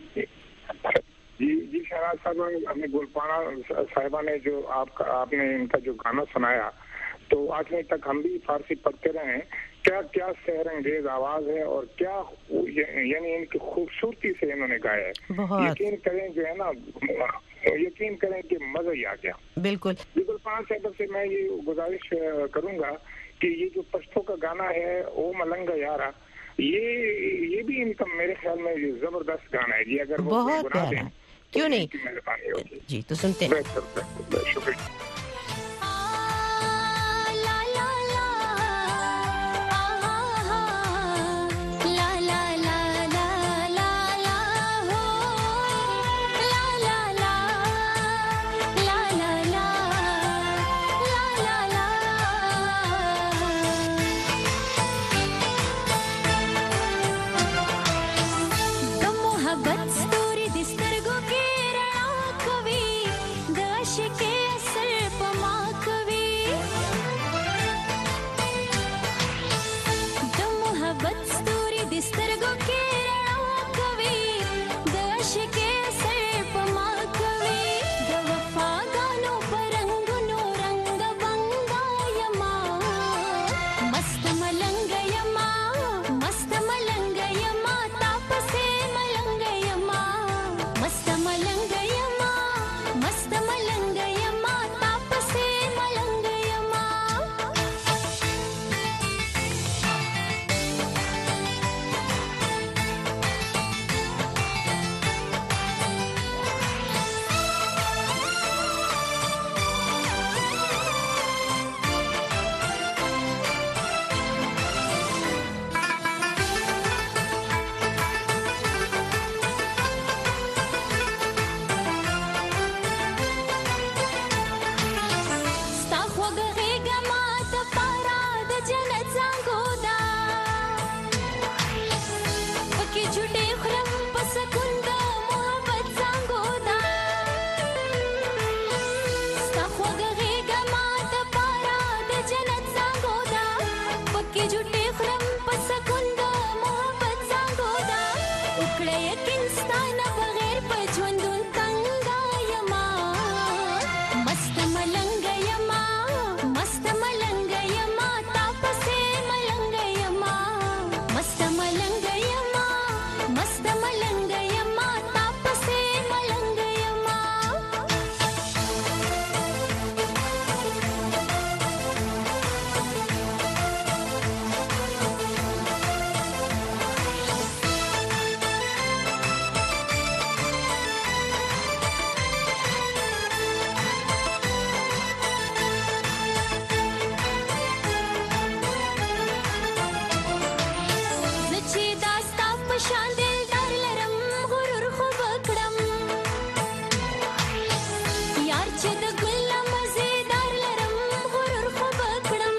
جی جی شہناز صاحب, اپنی گل پانا صاحبہ نے جو آپ کا آپ نے ان کا جو گانا سنایا, تو آج تک ہم بھی فارسی پڑھتے رہے ہیں. کیا کیا سحر انگیز آواز ہے اور کیا یعنی ان کی خوبصورتی سے انہوں نے گایا ہے. یقین کریں جو ہے نا, یقین کریں کہ مزہ ہی آ گیا. بالکل. بالکل. پانچ صاحب سے میں یہ گزارش کروں گا کہ یہ جو پشتوں کا گانا ہے او ملنگا یارا, یہ یہ بھی ان کا میرے خیال میں یہ زبردست گانا ہے. جی اگر وہ بہت پیارا, کیوں نہیں. جی تو سنتے ہیں. شکریہ. यमा मस्त मलंग यमा तापसे मलंग यमा मस्त मलंग यमा मस्त मलंग यमा तापसे मलंग यमा زچی داستا پشان دلدار لرم غرور خوبکڑم یار چه د ګل مزیدار لرم غرور خوبکڑم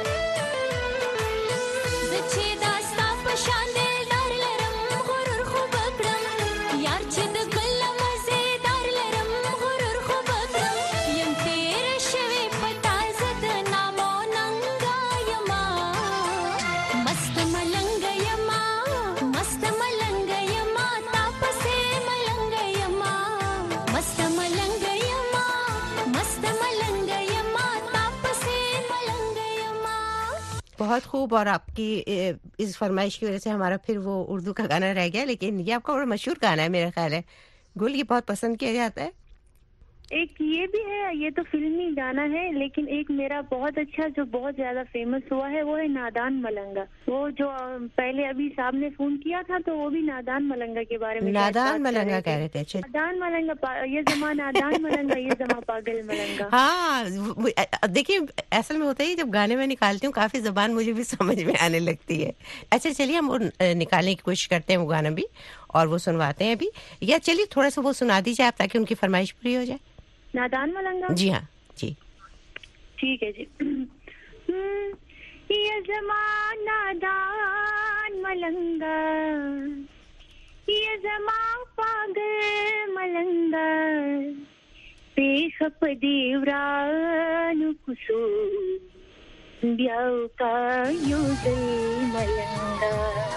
زچی داستا پشان دلدار لرم غرور خوبکڑم یار چه د ګل مزیدار لرم غرور خوبکڑم یم تیر شوی پتا زد نامو ننګا یما مست ملنګ یما مست ملنګ یما تاپسه ملنګ یما مست ملنګ یما مست ملنګ یما تاپسه ملنګ یما. بہت خوب. اور آپ کی اے، اس فرمائش کی وجہ سے ہمارا پھر وہ اردو کا گانا رہ گیا، لیکن یہ آپ کا بڑا مشہور گانا ہے میرا خیال ہے. گل یہ بہت پسند کیا جاتا ہے. ایک یہ بھی ہے، یہ تو فلمی گانا ہے، لیکن ایک میرا بہت اچھا جو بہت زیادہ فیمس ہوا ہے وہ ہے نادان ملنگا. وہ جو پہلے ابھی صاحب نے فون کیا تھا تو وہ بھی نادان ملنگا کے بارے میں نادان ملنگا کہہ رہے تھے. اچھا نادان ملنگا پا- یہ زمان نادان ملنگا یہ زمان پاگل ملنگا. ہاں وہ- دیکھیے اصل میں ہوتا ہے جب گانے میں نکالتی ہوں کافی زبان مجھے بھی سمجھ میں آنے لگتی ہے. اچھا چلیے ہم وہ نکالنے کی کوشش کرتے ہیں وہ گانا بھی اور وہ سنواتے ہیں ابھی. یا چلیے تھوڑا سا وہ سنا دیجیے آپ تاکہ ان کی فرمائش پوری ہو جائے. نادان ملنگا جی ہاں جی ٹھیک ہے جی. یہ زمان نادان ملنگا یہ زمان پاگل ملنگا پیخ پدیوران کسو بیاو کا یوزل ملنگا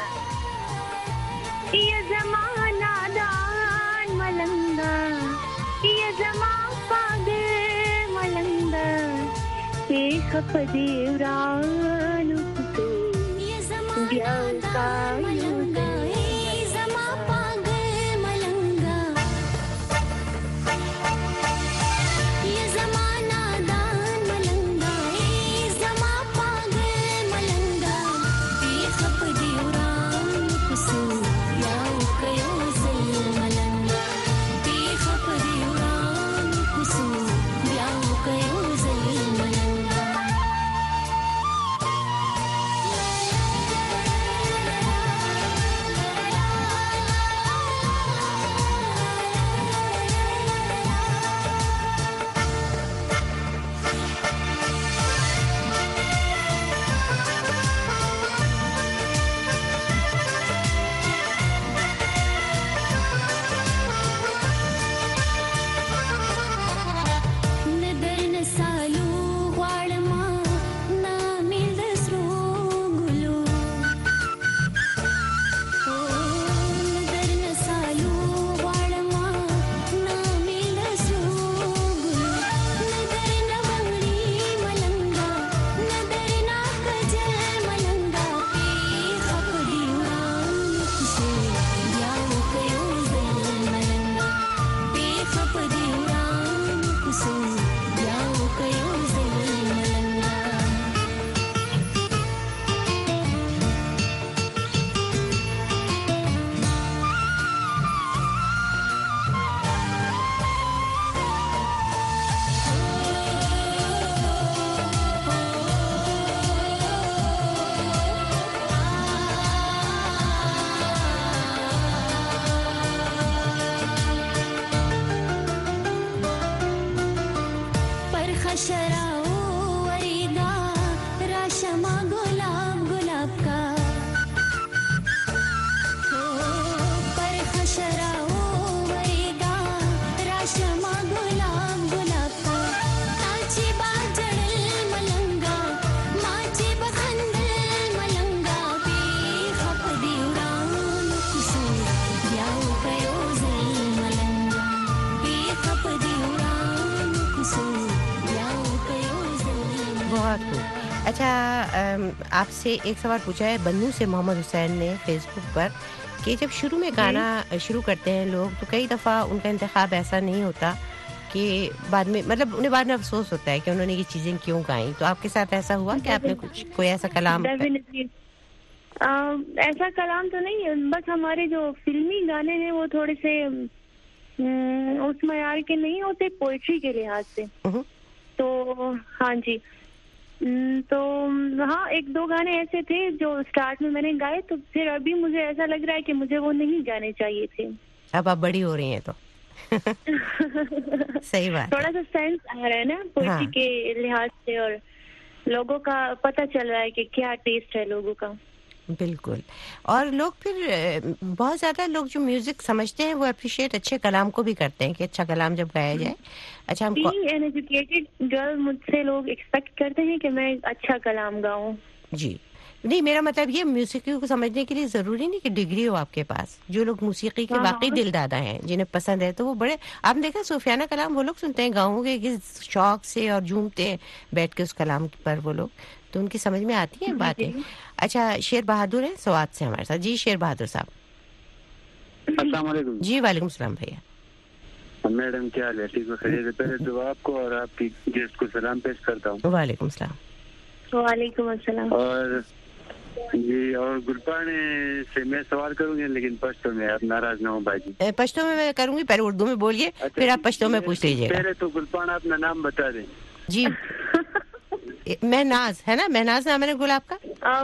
یہ زمان نادان ملنگا یہ زمان پاگل ملنگا پیخ پدیوران کسو بیاو کا یوزل ملنگا बहुत खूब। अच्छा, आपसे एक सवाल पूछा है बन्नू से मोहम्मद हुसैन ने फेसबुक पर कि जब शुरू में गाना शुरू करते हैं लोग तो कई दफ़ा उनका इंतखाब ऐसा नहीं होता कि बाद में, मतलब उन्हें बाद में अफसोस होता है कि उन्होंने ये चीज़ें क्यों गाई। तो आपके साथ ऐसा हुआ कि आपने कुछ कोई ऐसा कलाम? Uh, ऐसा कलाम तो नहीं है, बस हमारे जो फिल्मी गाने हैं वो थोड़े से उस मयार के नहीं होते पोइट्री के लिहाज से। तो हाँ जी, तो हाँ एक दो गाने ऐसे थे जो स्टार्ट में मैंने गाए, तो फिर अभी मुझे ऐसा लग रहा है कि मुझे वो नहीं गाने चाहिए थे। अब आप बड़ी हो रही हैं तो सही बात, थोड़ा सा सेंस आ रहा है ना पोइट्री हाँ। के लिहाज से, और लोगों का पता चल रहा है कि क्या टेस्ट है लोगों का। बिल्कुल। और लोग फिर बहुत ज़्यादा लोग जो म्यूजिक समझते हैं वो अप्रिशिएट अच्छे कलाम को भी करते हैं कि अच्छा कलाम जब गाया जाए। अच्छा, हम एन एजुकेटेड गर्ल मुझसे लोग एक्सपेक्ट करते हैं कि मैं अच्छा कलाम गाऊं। जी नहीं, मेरा मतलब ये म्यूजिक को समझने के लिए जरूरी नहीं कि डिग्री हो आपके पास। जो लोग मूसीकी के वाकई दिलदादा हैं, जिन्हें पसंद है, तो वो बड़े, आपने देखा सूफियाना कलाम वो लोग सुनते हैं गाँव के शौक से और झूमते हैं बैठ के उस कलाम पर वो लोग, तो उनकी समझ में आती है बातें। अच्छा, शेर बहादुर है स्वाद से हमारे साथ। जी शेर बहादुर साहब। अस्सलाम वालेकुम। जी वालेकुम सलाम भैया। मैडम क्या हाल है? ठीक हो? खैरियत है? पहले तो आपको और आपकी गेस्ट को सलाम पेश करता हूँ। वालेकुम सलाम। वालेकुम अस्सलाम। और जी, और गुलपाने से मैं सवाल करूंगी लेकिन पश्तो में, आप नाराज ना हो भाई। पश्तो में मैं करूंगी, पहले उर्दू में बोलिए। अच्छा, फिर आप पश्तो में पूछ लीजिएगा। पहले तो गुलपाना अपना नाम बता दें। जी महनाज है ना? महनाज नाम है ना गुल आपका?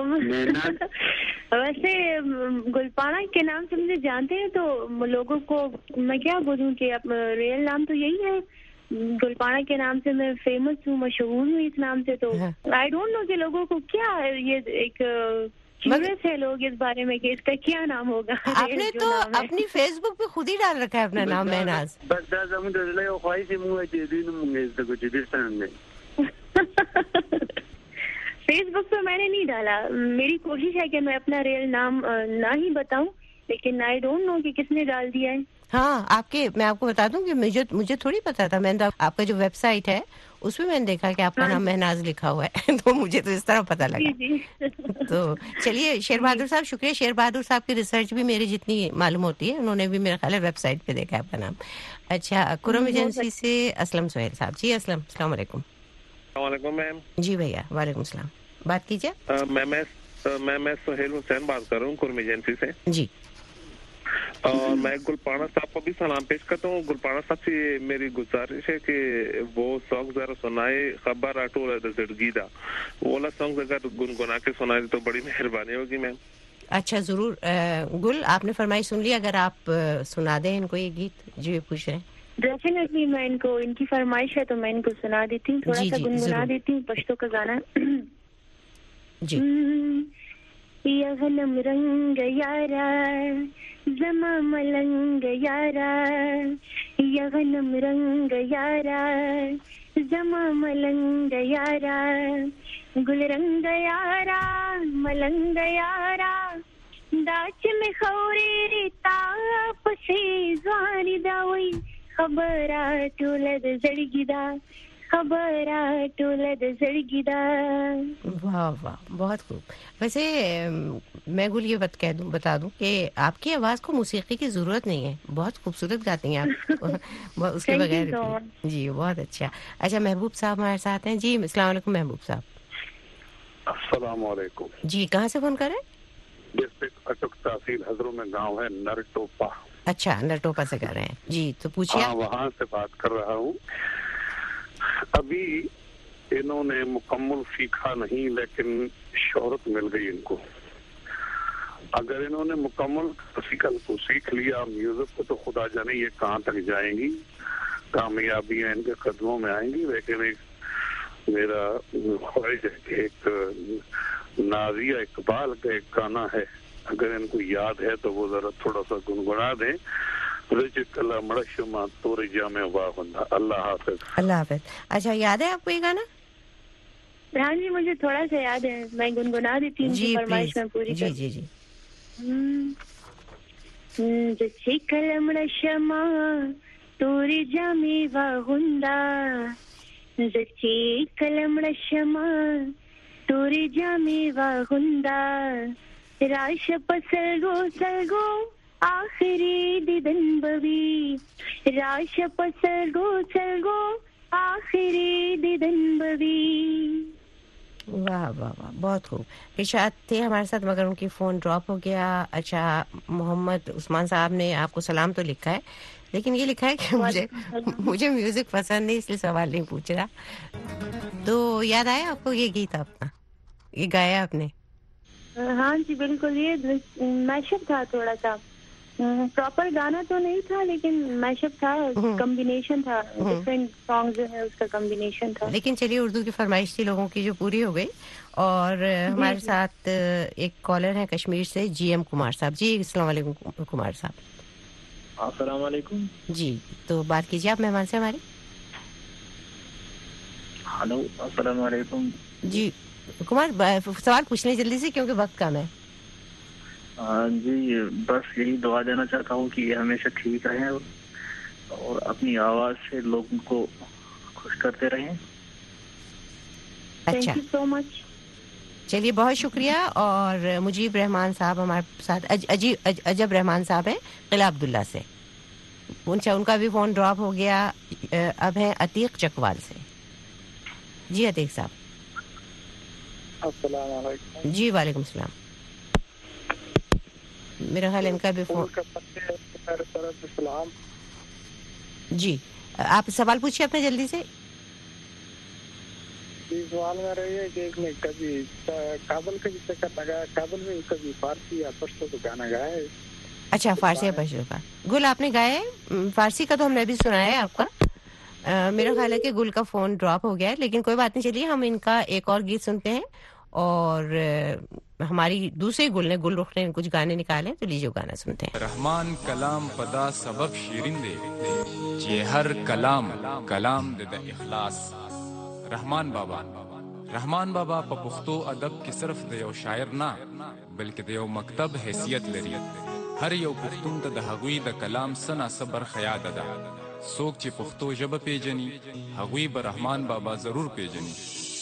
वैसे गुलपाना के नाम से मुझे जानते हैं, तो लोगों को मैं क्या बोलूं कि रियल नाम तो यही है। गुलपाना के नाम से मैं फेमस हूँ, मशहूर हूँ इस नाम से। तो आई डोंट नो कि लोगों को क्या ये एक क्यूरियस है लोग इस बारे में कि इसका क्या नाम होगा। आपने तो अपनी फेसबुक पे खुद ही डाल रखा है अपना नाम महनाज। फेसबुक पे मैंने नहीं डाला। मेरी कोशिश है कि मैं अपना रियल नाम ना ही बताऊं, लेकिन आई डोंट नो कि किसने डाल दिया है। हाँ, आपके मैं आपको बता दूं कि मुझे मुझे थोड़ी पता था। मैंने तो आपका जो वेबसाइट है उसमें मैंने देखा कि आपका हाँ। नाम महनाज लिखा हुआ है तो मुझे तो इस तरह पता लगा। जी जी। तो चलिए शेर बहादुर साहब, शुक्रिया। शेर बहादुर साहब की रिसर्च भी मेरी जितनी मालूम होती है, उन्होंने भी मेरा ख्याल है वेबसाइट पे देखा है आपका नाम। अच्छा, कुरम एजेंसी से असलम सोहेल साहब। जी असलम, अस्सलाम वालेकुम। वालेकुम मैम। जी भैया वालेकुम सलाम, बात कीजिए। मैं मैं मैं मैं सोहेल हुसैन बात कर रहा हूँ कुरम एजेंसी से। जी। और मैं गुलपाना साहब को भी सलाम पेश करता हूँ। गुलपाना साहब से मेरी गुजारिश है कि वो सॉन्ग जरा सुनाए, खबर आटो जिंदगीदा, वो वाला सॉन्ग अगर गुनगुना के सुनाए तो बड़ी मेहरबानी होगी मैम। अच्छा जरूर। गुल, आपने फरमाइश सुन ली, अगर आप सुना दें इनको ये गीत जो ये पूछ रहे हैं। डेफिनेटली मैं इनको, इनकी फरमाइश है तो मैं इनको सुना देती हूँ, थोड़ा सा गुनगुना देती हूँ पश्तो का गाना। जी। या गनम रंग यारा ज़मा मलंग यारा, या गनम रंग यारा ज़मा मलंग यारा, गुल रंग यारा मलंग यारा, दाच में खौरे ताप से ज़वानी दावई, खबरा टोलद जड़गिदा, खबरा टोलद जड़गिदा। वाह वाह, बहुत खूब। वैसे मैं गुल ये बत कह दूं बता दूं कि आपकी आवाज़ को मूसीकी की ज़रूरत नहीं है, बहुत खूबसूरत गाती हैं आप उसके बगैर। जी बहुत अच्छा। अच्छा, महबूब साहब हमारे साथ हैं। जी अस्सलाम वालेकुम महबूब साहब। अस्सलाम वालेकुम। जी कहाँ से फोन कर रहे हैं? डिस्ट्रिक्ट अटक तहसील हजरों में गांव है नरटोपा। अच्छा, नरटोपा से कर रहे हैं जी, तो पूछिए। हाँ, वहाँ से बात कर रहा हूँ। अभी इन्होंने मुकम्मल सीखा नहीं लेकिन शोहरत मिल गई इनको। अगर इन्होंने मुकम्मल क्लासिकल को सीख लिया, म्यूजिक को, तो खुदा जाने ये कहाँ तक जाएंगी, कामयाबियां इनके कदमों में आएंगी। लेकिन एक मेरा ख्वाहिश है कि एक नाजिया इकबाल का एक गाना है, अगर इनको याद है तो वो जरा थोड़ा सा गुनगुना दें। अल्लाह हाफिज। अल्लाह हाफिज। अच्छा, याद है आपको ये गाना? हाँ जी, मुझे थोड़ा सा याद है, मैं गुनगुना देती हूँ। जी फरमाइश में पूरी जी जी जी। जैसे कलम शमा तोरी जामे वाहुंदा, زچی کلم رشما توری جامی و غندا راش پسلگو سلگو آخری دیدن بوی راش پسلگو سلگو آخری دیدن بوی. واہ واہ واہ بہت خوب. ارشاد تھے ہمارے ساتھ مگر ان کی فون ڈراپ ہو گیا. اچھا محمد عثمان صاحب نے آپ کو سلام تو لکھا ہے لیکن یہ لکھا ہے کہ مجھے مجھے میوزک پسند نہیں اس لیے سوال نہیں پوچھ رہا. تو یاد آیا آپ کو یہ گیت اپنا یہ گایا آپ نے؟ ہاں جی بالکل. یہ میش اپ تھا, تھوڑا سا پراپر گانا تو نہیں تھا لیکن میش اپ تھا, کمبینیشن تھا, ڈفرینٹ سانگز جو ہے اس کا کمبینیشن تھا. لیکن چلیے اردو کی فرمائش تھی لوگوں کی جو پوری ہو گئی. اور ہمارے ساتھ ایک کالر ہے کشمیر سے جی ایم کمار صاحب. جی السلام علیکم کمار صاحب. السلام علیکم. جی تو بات کیجیے آپ مہمان سے ہمارے. ہلو السلام علیکم. جی کمار سوال پوچھنے جلدی سے کیونکہ وقت کم ہے. جی بس یہی دعا دینا چاہتا ہوں کہ یہ ہمیشہ ٹھیک رہیں اور اپنی آواز سے لوگوں کو خوش کرتے رہیں. اچھا سو مچ. چلیے بہت شکریہ. اور مجیب رحمان صاحب ہمارے ساتھ عجیب عجب رحمان صاحب ہیں قلعہ عبداللہ سے. ان کا بھی فون ڈراپ ہو گیا. اب ہیں عتیق چکوال سے. جی عتیق صاحب. السلام علیکم. جی وعلیکم السلام. میرا خیال ان کا بھی فون. جی آپ سوال پوچھیے اپنے جلدی سے. سوال میرا یہ ہے کہ ایک میں کبھی کابل کا بھی چکر لگایا, کابل میں کبھی فارسی یا پشتو کو گانا گایا ہے. اچھا فارسی یا پشتو کا گل آپ نے گایا ہے. فارسی کا تو ہم نے بھی سنا ہے آپ کا. میرا خیال ہے کہ گل کا فون ڈراپ ہو گیا ہے لیکن کوئی بات نہیں. چلیے ہم ان کا ایک اور گیت سنتے ہیں. اور ہماری دوسرے گل نے گل رخ نے کچھ گانے نکالے تو لیجیے گانا سنتے ہیں. رحمان کلام پدا سبب شیرین دے چے ہر کلام کلام دے د اخلاص. رحمان بابا رحمان بابا په پښتو ادب کې صرف د یو شاعر نه بلکې د یو مکتب حیثیت لري. هر یو پښتون ته د هغوی د کلام سنا صبر خیاد ده. څوک چې پښتو ژبه پیژني هغوی به رحمان بابا ضرور پیژني.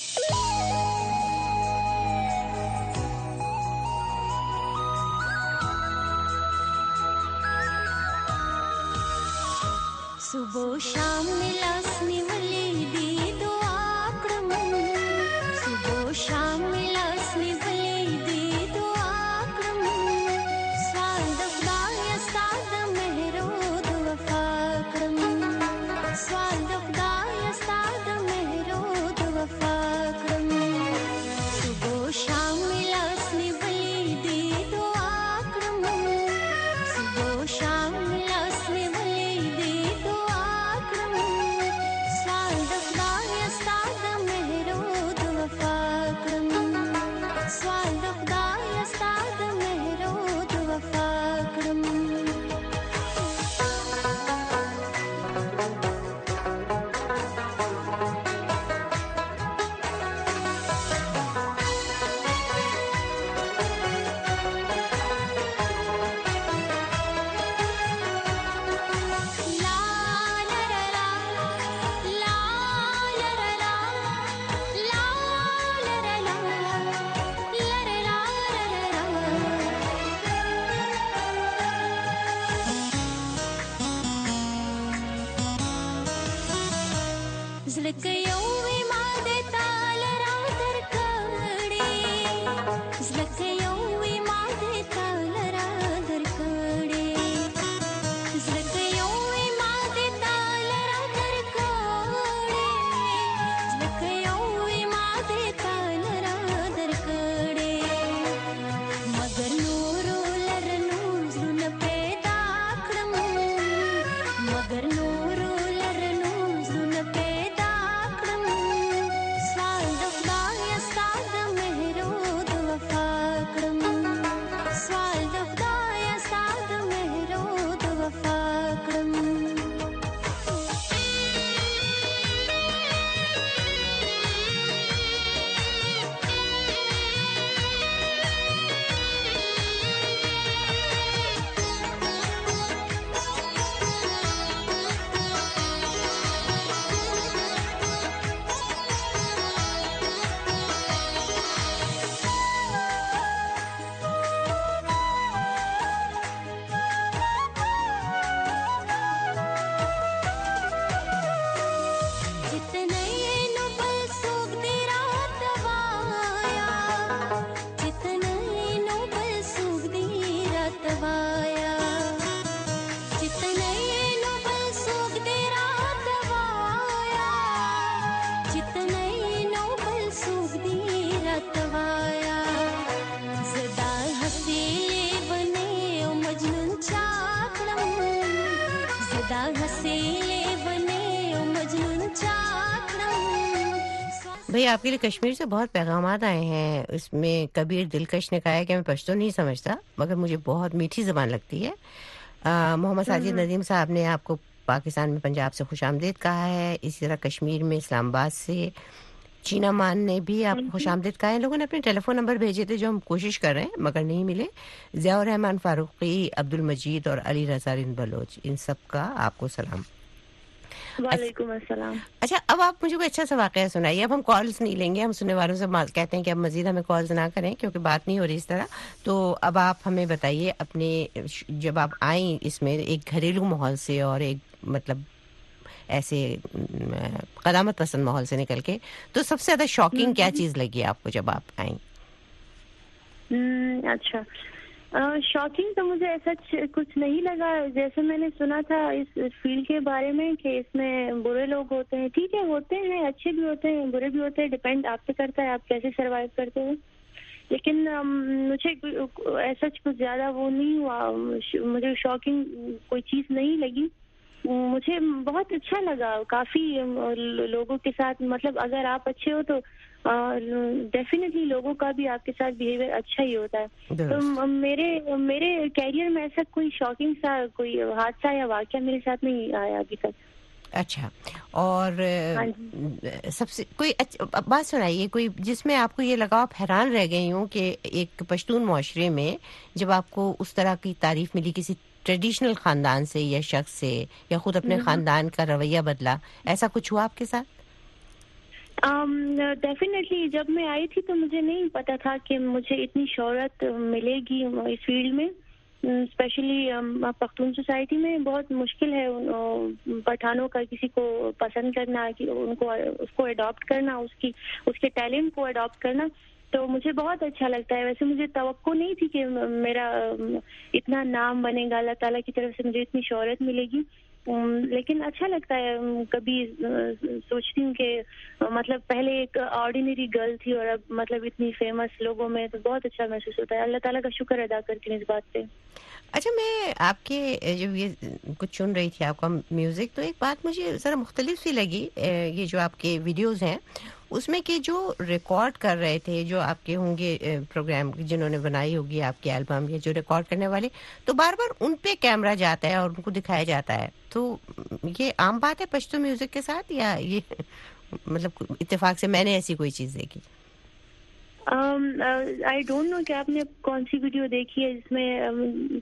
صبح شام ملاسنی ولی دی دعا کرم. صبح شام ملاسنی ولی دی دعا کرم. سوال د خدای ستاد مهرو د وفا کرم. سوال د خدای ستاد مهرو د وفا کرم. صبح شام ملاسنی ولی دی دعا کرم. صبح شام ملاسنی ولی دی سوال د خدای ستاد مهرو د وفا کرم. بھئی آپ کے لیے کشمیر سے بہت پیغامات آئے ہیں. اس میں کبیر دلکش نے کہا ہے کہ میں پشتو نہیں سمجھتا مگر مجھے بہت میٹھی زبان لگتی ہے. محمد ساجد ندیم صاحب نے آپ کو پاکستان میں پنجاب سے خوش آمدید کہا ہے. اسی طرح کشمیر میں اسلام آباد سے چینا مان نے بھی آپ کو خوش آمدید کہا ہے. لوگوں نے اپنے ٹیلی فون نمبر بھیجے تھے جو ہم کوشش کر رہے ہیں مگر نہیں ملے. ضیاء الرحمان فاروقی, عبد المجید اور علی رضا رند بلوچ, ان سب کا آپ کو سلام. وعلیکم السلام. اچھا, اب آپ مجھے کوئی اچھا سا واقعہ سنائیے. اب ہم کالز نہیں لیں گے, ہم سننے والوں سے کہتے ہیں کہ اب مزید ہمیں کالز نہ کریں کیونکہ بات نہیں ہو رہی اس طرح. تو اب آپ ہمیں بتائیے اپنے, جب آپ آئیں اس میں ایک گھریلو ماحول سے اور ایک مطلب ایسے قدامت پسند ماحول سے نکل کے, تو سب سے زیادہ شاکنگ کیا چیز لگی آپ کو جب آپ آئیں؟ اچھا, شاکنگ تو مجھے ایسا کچھ نہیں لگا. جیسے میں نے سنا تھا اس فیلڈ کے بارے میں کہ اس میں برے لوگ ہوتے ہیں. ٹھیک ہے, ہوتے ہیں, اچھے بھی ہوتے ہیں, برے بھی ہوتے ہیں, ڈپینڈ آپ پہ کرتا ہے آپ کیسے سروائیو کرتے ہو. لیکن مجھے ایسا کچھ زیادہ وہ نہیں ہوا, مجھے شاکنگ کوئی چیز نہیں لگی. مجھے بہت اچھا لگا کافی لوگوں کے ساتھ. مطلب اگر آپ اچھے ہو تو ڈیفینیٹلی لوگوں کا بھی آپ کے ساتھ بیہیویئر اچھا ہی ہوتا ہے. تو میرے میرے کیریئر میں ایسا کوئی شاکنگ سا کوئی حادثہ یا واقعہ میرے ساتھ نہیں آیا ابھی تک. اچھا, اور سب سے کوئی بات سنائیے کوئی جس میں آپ کو یہ لگا آپ حیران رہ گئی ہوں کہ ایک پشتون معاشرے میں جب آپ کو اس طرح کی تعریف ملی کسی ٹریڈیشنل خاندان سے یا شخص سے, یا خود اپنے خاندان کا رویہ بدلا, ایسا کچھ ہوا آپ کے ساتھ؟ ڈیفینیٹلی جب میں آئی تھی تو مجھے نہیں پتا تھا کہ مجھے اتنی شہرت ملے گی اس فیلڈ میں. اسپیشلی پختون سوسائٹی میں بہت مشکل ہے پٹھانوں کا کسی کو پسند کرنا, کہ ان کو اس کو اڈاپٹ کرنا, اس کی اس کے ٹیلنٹ کو اڈاپٹ کرنا. تو مجھے بہت اچھا لگتا ہے. ویسے مجھے توقع نہیں تھی کہ میرا اتنا نام بنے گا, اللہ تعالیٰ کی طرف سے مجھے اتنی شہرت ملے گی. لیکن اچھا لگتا ہے. کبھی سوچتی ہوں کہ مطلب پہلے ایک آرڈینری گرل تھی اور اب مطلب اتنی فیمس لوگوں میں, تو بہت اچھا محسوس ہوتا ہے. اللہ تعالیٰ کا شکر ادا کرتی ہوں اس بات پہ. اچھا, میں آپ کے جب یہ کچھ چن رہی تھی آپ کا میوزک, تو ایک بات مجھے ذرا مختلف سی لگی. یہ جو آپ کے ویڈیوز ہیں اس میں کہ جو ریکارڈ کر رہے تھے, جو آپ کے ہوں گے پروگرام جنہوں نے بنائی ہوگی آپ کی البم, یا جو ریکارڈ کرنے والے, تو بار بار ان پہ کیمرہ جاتا ہے اور ان کو دکھایا جاتا ہے. تو یہ عام بات ہے پشتو میوزک کے ساتھ, یا یہ مطلب اتفاق سے میں نے ایسی کوئی چیز دیکھی؟ آئی ڈونٹ نو کہ آپ نے کون سی ویڈیو دیکھی ہے جس میں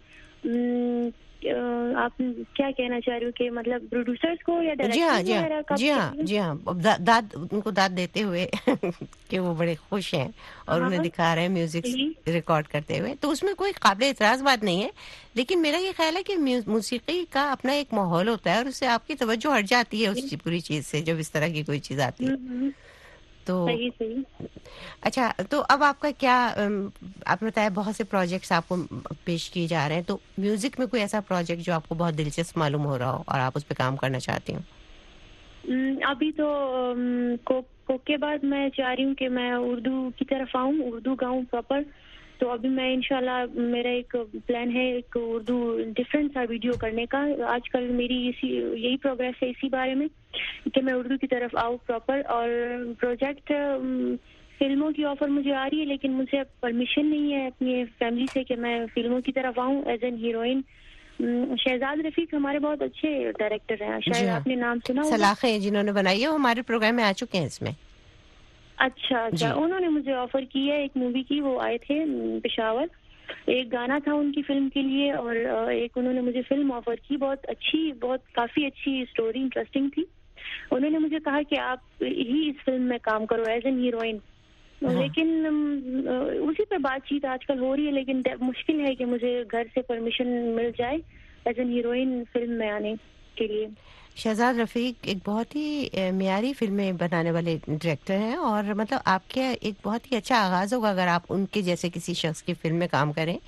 آپ کیا کہنا چاہ رہے ہو کہ مطلب پروڈیوسرز کو یا ڈائریکٹر جی ہاں جی ہاں جی ہاں داد ان کو داد دیتے ہوئے کہ وہ بڑے خوش ہیں اور انہیں دکھا رہے ہیں میوزک ریکارڈ کرتے ہوئے, تو اس میں کوئی قابل اعتراض بات نہیں ہے. لیکن میرا یہ خیال ہے کہ موسیقی کا اپنا ایک ماحول ہوتا ہے اور اس سے آپ کی توجہ ہٹ جاتی ہے اس پوری چیز سے جب اس طرح کی کوئی چیز آتی ہے. تو اچھا, تو اب آپ کا کیا, آپ نے بتایا بہت سے پروجیکٹس آپ کو پیش کیے جا رہے ہیں, تو میوزک میں کوئی ایسا پروجیکٹ جو آپ کو بہت دلچسپ معلوم ہو رہا ہو اور آپ اس پہ کام کرنا چاہتی ہوں؟ ابھی تو کوک کے بعد میں چاہ رہی ہوں کہ میں اردو کی طرف آؤں, اردو گاؤں پراپر. تو ابھی میں انشاءاللہ میرا ایک پلان ہے ایک اردو ڈفرینٹ سا ویڈیو کرنے کا. آج کل میری اسی یہی پروگریس ہے اسی بارے میں کہ میں اردو کی طرف آؤں پراپر. اور پروجیکٹ فلموں کی آفر مجھے آ رہی ہے, لیکن مجھے پرمیشن نہیں ہے اپنی فیملی سے کہ میں فلموں کی طرف آؤں as an heroine. Shahzad Rafiq ہمارے بہت اچھے ڈائریکٹر ہیں, شاید آپ نے نام سنا ہوگا. سلاخیں جنہوں نے بنائی ہے وہ ہمارے پروگرام میں آ چکے ہیں اس میں. اچھا اچھا, انہوں نے مجھے آفر کی ہے ایک مووی کی, وہ آئے تھے پشاور, ایک گانا تھا ان کی فلم کے لیے, اور ایک انہوں نے مجھے فلم آفر کی, بہت اچھی, بہت کافی اچھی اسٹوری, انٹرسٹنگ تھی. انہوں نے مجھے کہا کہ آپ ہی اس فلم میں کام کرو ایز این ہیروئن. لیکن اسی پہ بات چیت آج کل ہو رہی ہے, لیکن مشکل ہے کہ مجھے گھر سے پرمیشن مل جائے ایز این ہیروئن فلم میں آنے کے لیے. شہزاد رفیق ایک بہت ہی معیاری فلمیں بنانے والے ڈائریکٹر ہیں, اور مطلب آپ کے ایک بہت ہی اچھا آغاز ہوگا اگر آپ ان کے جیسے کسی شخص کی فلم میں کام کریں.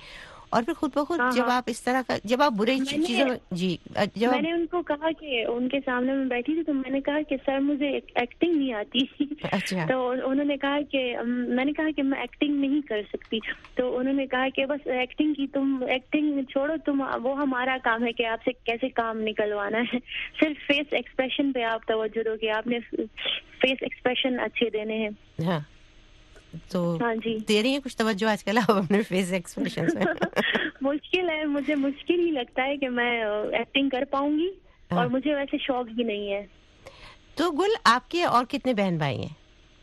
اور پھر خود بخود جب آپ اس طرح کا جب آپ برے چیزوں جی جب میں نے ان کو کہا کہ ان کے سامنے میں بیٹھی تھی تو میں نے کہا کہ سر مجھے ایکٹنگ نہیں آتی. تو انہوں نے کہا کہ میں نے کہا کہ میں ایکٹنگ نہیں کر سکتی. تو انہوں نے کہا کہ بس ایکٹنگ کی تم ایکٹنگ چھوڑو, تم وہ ہمارا کام ہے کہ آپ سے کیسے کام نکلوانا ہے. صرف فیس ایکسپریشن پہ آپ توجہ دو کہ آپ نے فیس ایکسپریشن اچھے دینے ہیں. ہاں تو ہاں جی دے رہی ہیں کچھ توجہ آج کل آپ اپنے فیس ایکسپریشن سے؟ مشکل ہے, مجھے مشکل ہی لگتا ہے کہ میں ایکٹنگ کر پاؤں گی, اور مجھے ویسے شوق بھی نہیں ہے. تو گل آپ کے اور کتنے بہن بھائی ہیں؟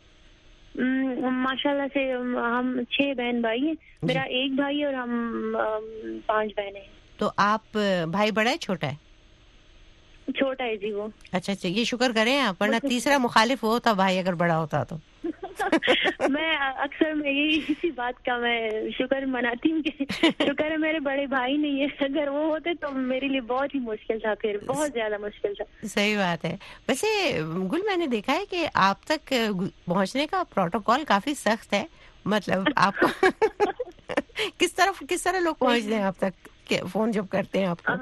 ماشاء اللہ سے ہم چھ بہن بھائی ہیں. میرا ایک بھائی اور ہم پانچ بہنیں ہیں. تو آپ بھائی بڑا ہے چھوٹا ہے؟ چھوٹا ہے جی وہ. اچھا اچھا, یہ شکر کریں آپ, ورنہ تیسرا مخالف وہ ہوتا بھائی اگر بڑا ہوتا تو. میں اکثر میں یہی اسی بات کا میں شکر مناتی ہوں کہ شکر ہے میرے بڑے بھائی نہیں ہے, اگر وہ ہوتے تو میرے لیے بہت ہی مشکل تھا, پھر بہت زیادہ مشکل تھا. صحیح بات ہے. ویسے گل میں نے دیکھا ہے کہ آپ تک پہنچنے کا پروٹوکول کافی سخت ہے, مطلب آپ کو کس طرف کس طرح لوگ پہنچ رہے ہیں آپ تک فون جب کرتے ہیں آپ کو؟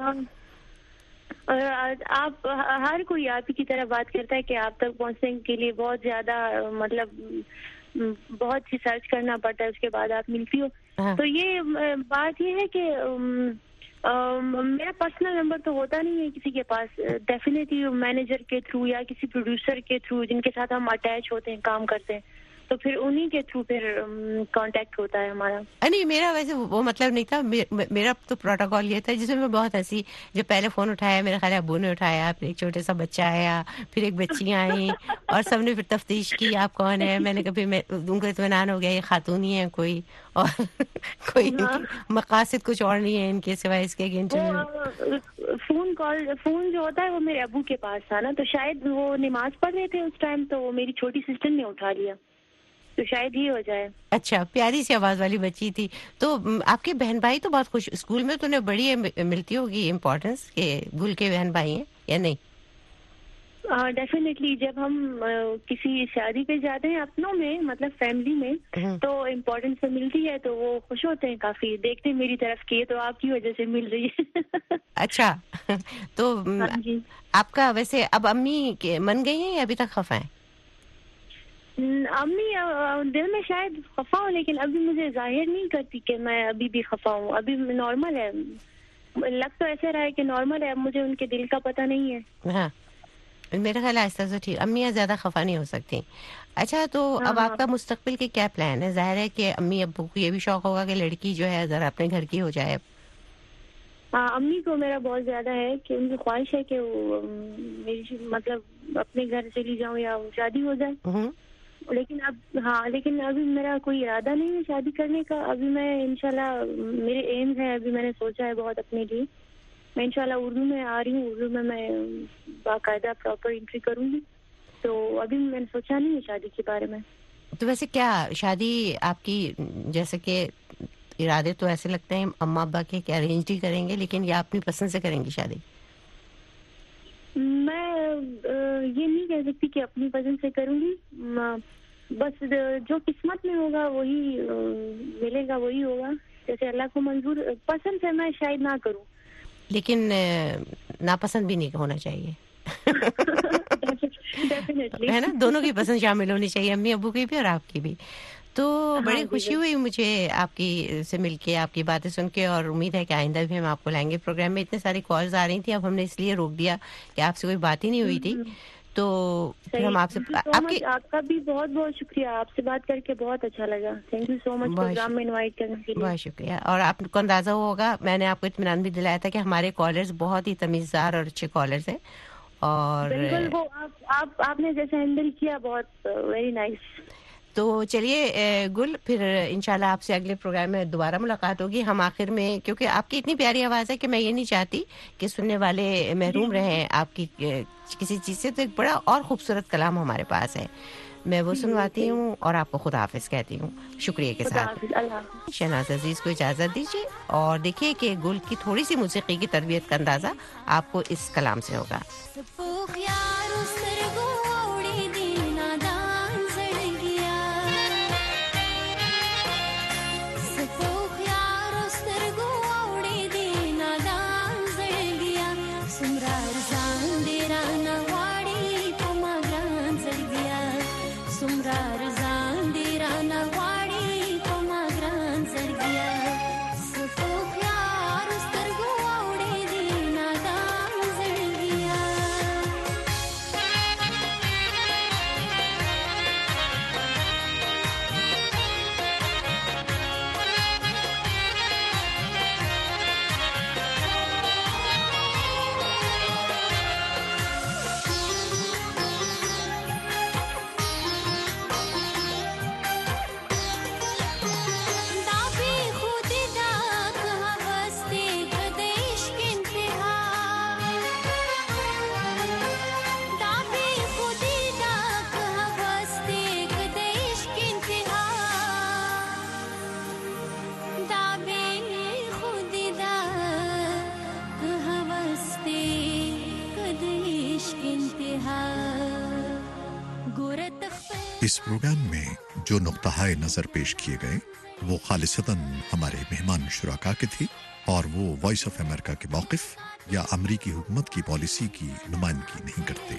آپ ہر کوئی آپ کی طرح بات کرتا ہے کہ آپ تک پہنچنے کے لیے بہت زیادہ مطلب بہت ہی سرچ کرنا پڑتا ہے, اس کے بعد آپ ملتی ہو. تو یہ بات یہ ہے کہ میرا پرسنل نمبر تو ہوتا نہیں ہے کسی کے پاس, ڈیفینیٹلی مینیجر کے تھرو یا کسی پروڈیوسر کے تھرو جن کے ساتھ ہم اٹیچ ہوتے ہیں, کام کرتے ہیں, تو پھر انہی کے تھرو پھر کانٹیکٹ ہوتا ہے ہمارا. نہیں میرا ویسے وہ مطلب نہیں تھا, میرا تو پروٹوکول یہ تھا جس میں میں بہت ہنسی. جب پہلے فون اٹھایا میرے خیال ابو نے اٹھایا, پھر ایک چھوٹے سا بچہ آیا, پھر ایک بچی آئیں, اور سب نے پھر تفتیش کی آپ کون ہے. میں نے کہا پھر میں ان کو اطمینان ہو گیا یہ خاتون ہی ہے کوئی, اور کوئی مقاصد کچھ اور نہیں ہے ان کے سوائے اس کے انٹرویو. فون کال فون جو ہوتا ہے وہ میرے ابو کے پاس تھا نا, تو شاید وہ نماز پڑھ رہے تھے اس ٹائم, تو میری چھوٹی سسٹر نے اٹھا لیا, تو شاید یہ ہو جائے. اچھا, پیاری سی آواز والی بچی تھی. تو آپ کے بہن بھائی تو بہت خوش, اسکول میں تو انہیں بڑی ملتی ہوگی امپورٹینس کہ گل کے بہن بھائی ہیں یا نہیں؟ ڈیفینیٹلی جب ہم کسی شادی پہ جاتے ہیں اپنوں میں, مطلب فیملی میں, تو امپورٹینس تو ملتی ہے, تو وہ خوش ہوتے ہیں کافی, دیکھتے ہیں میری طرف کی تو آپ کی وجہ سے مل رہی ہے. اچھا, تو آپ کا ویسے اب امی من گئی ہیں یا ابھی تک خفا ہیں؟ امی دل میں شاید خفا ہوں, لیکن ابھی مجھے ظاہر نہیں کرتی کہ میں ابھی بھی خفا ہوں. ابھی نارمل ہے, لگ تو ایسے رہا ہے کہ نارمل ہے, اب مجھے ان کے دل کا پتہ نہیں ہے. ہاں میرا خیال آہستہ سے ٹھیک, امیاں زیادہ خفا نہیں ہو سکتی. اچھا, تو اب آپ کا مستقبل کے کیا پلان ہے؟ ظاہر ہے کہ امی ابو کو یہ بھی شوق ہوگا کہ لڑکی جو ہے ذرا اپنے گھر کی ہو جائے. ہاں, امی کو میرا بہت زیادہ ہے کہ ان کی خواہش ہے کہ وہ میری مطلب اپنے گھر چلی جاؤں یا شادی ہو جائے. لیکن اب ہاں لیکن ابھی میرا کوئی ارادہ نہیں ہے شادی کرنے کا. ابھی میں انشاءاللہ میرے ایمز ہیں, ابھی میں نے سوچا ہے بہت اپنے لیے. میں انشاءاللہ اردو میں آ رہی ہوں, اردو میں میں باقاعدہ پراپر انٹری کروں گی, تو ابھی میں نے سوچا نہیں ہے شادی کے بارے میں. تو ویسے کیا شادی آپ کی, جیسے کہ ارادے تو ایسے لگتے ہیں اماں ابا کے کہ ارینج ہی کریں گے, لیکن یا اپنی پسند سے کریں گی شادی؟ میں یہ نہیں کہہ سکتی کہ اپنی پسند سے کروں گی, بس جو قسمت میں ہوگا وہی ملے گا, وہی ہوگا جیسے اللہ کو منظور. پسند سے میں شاید نہ کروں, لیکن ناپسند بھی نہیں ہونا چاہیے. ڈیفینیٹلی ہے نا, دونوں کی پسند شامل ہونی چاہیے, امی ابو کی بھی اور آپ کی بھی. تو بڑی خوشی ہوئی مجھے آپ کی سے مل کے, آپ کی باتیں سن کے, اور امید ہے کہ آئندہ بھی ہم آپ کو لائیں گے پروگرام میں. اتنے ساری کالز آ رہی تھیں, اب ہم نے اس لیے روک دیا کہ آپ سے کوئی بات ہی نہیں ہوئی تھی, تو پھر ہم آپ سے آپ کی آپ کا بھی بہت بہت شکریہ, آپ سے بات کر کے بہت اچھا لگا. Thank you so much program میں انوائٹ کرنے کے لیے. بہت شکریہ. اور آپ کو اندازہ ہوگا, میں نے آپ کو اطمینان بھی دلایا تھا کہ ہمارے کالرز بہت ہی تمیزدار اور اچھے کالرز ہیں. اور بالکل وہ آپ آپ نے جیسے ہینڈل کیا, بہت ویری نائس. تو چلیے گل, پھر انشاءاللہ آپ سے اگلے پروگرام میں دوبارہ ملاقات ہوگی. ہم آخر میں, کیونکہ آپ کی اتنی پیاری آواز ہے کہ میں یہ نہیں چاہتی کہ سننے والے محروم رہیں آپ کی کسی چیز سے, تو ایک بڑا اور خوبصورت کلام ہمارے پاس ہے, میں وہ سنواتی ہوں اور آپ کو خدا حافظ کہتی ہوں شکریہ کے ساتھ. شہناز عزیز کو اجازت دیجیے, اور دیکھیے کہ گل کی تھوڑی سی موسیقی کی تربیت کا اندازہ آپ کو اس کلام سے ہوگا. Go اس پروگرام میں جو نقطۂ نظر پیش کیے گئے وہ خالصتاً ہمارے مہمان شرکا کے تھی اور وہ وائس آف امریکہ کے موقف یا امریکی حکومت کی پالیسی کی نمائندگی نہیں کرتے.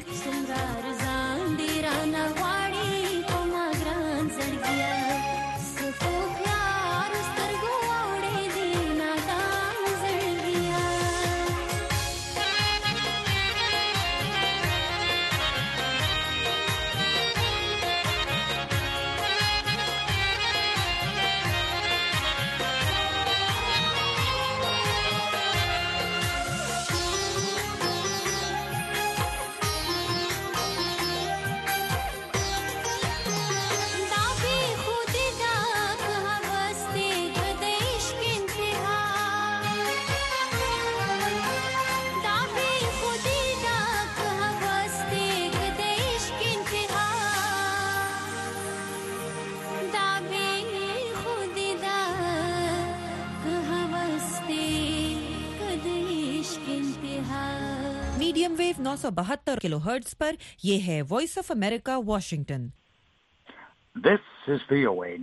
میڈیم ویو نو سو بہتر کلو ہرٹز پر یہ ہے voice of America Washington. This is V O A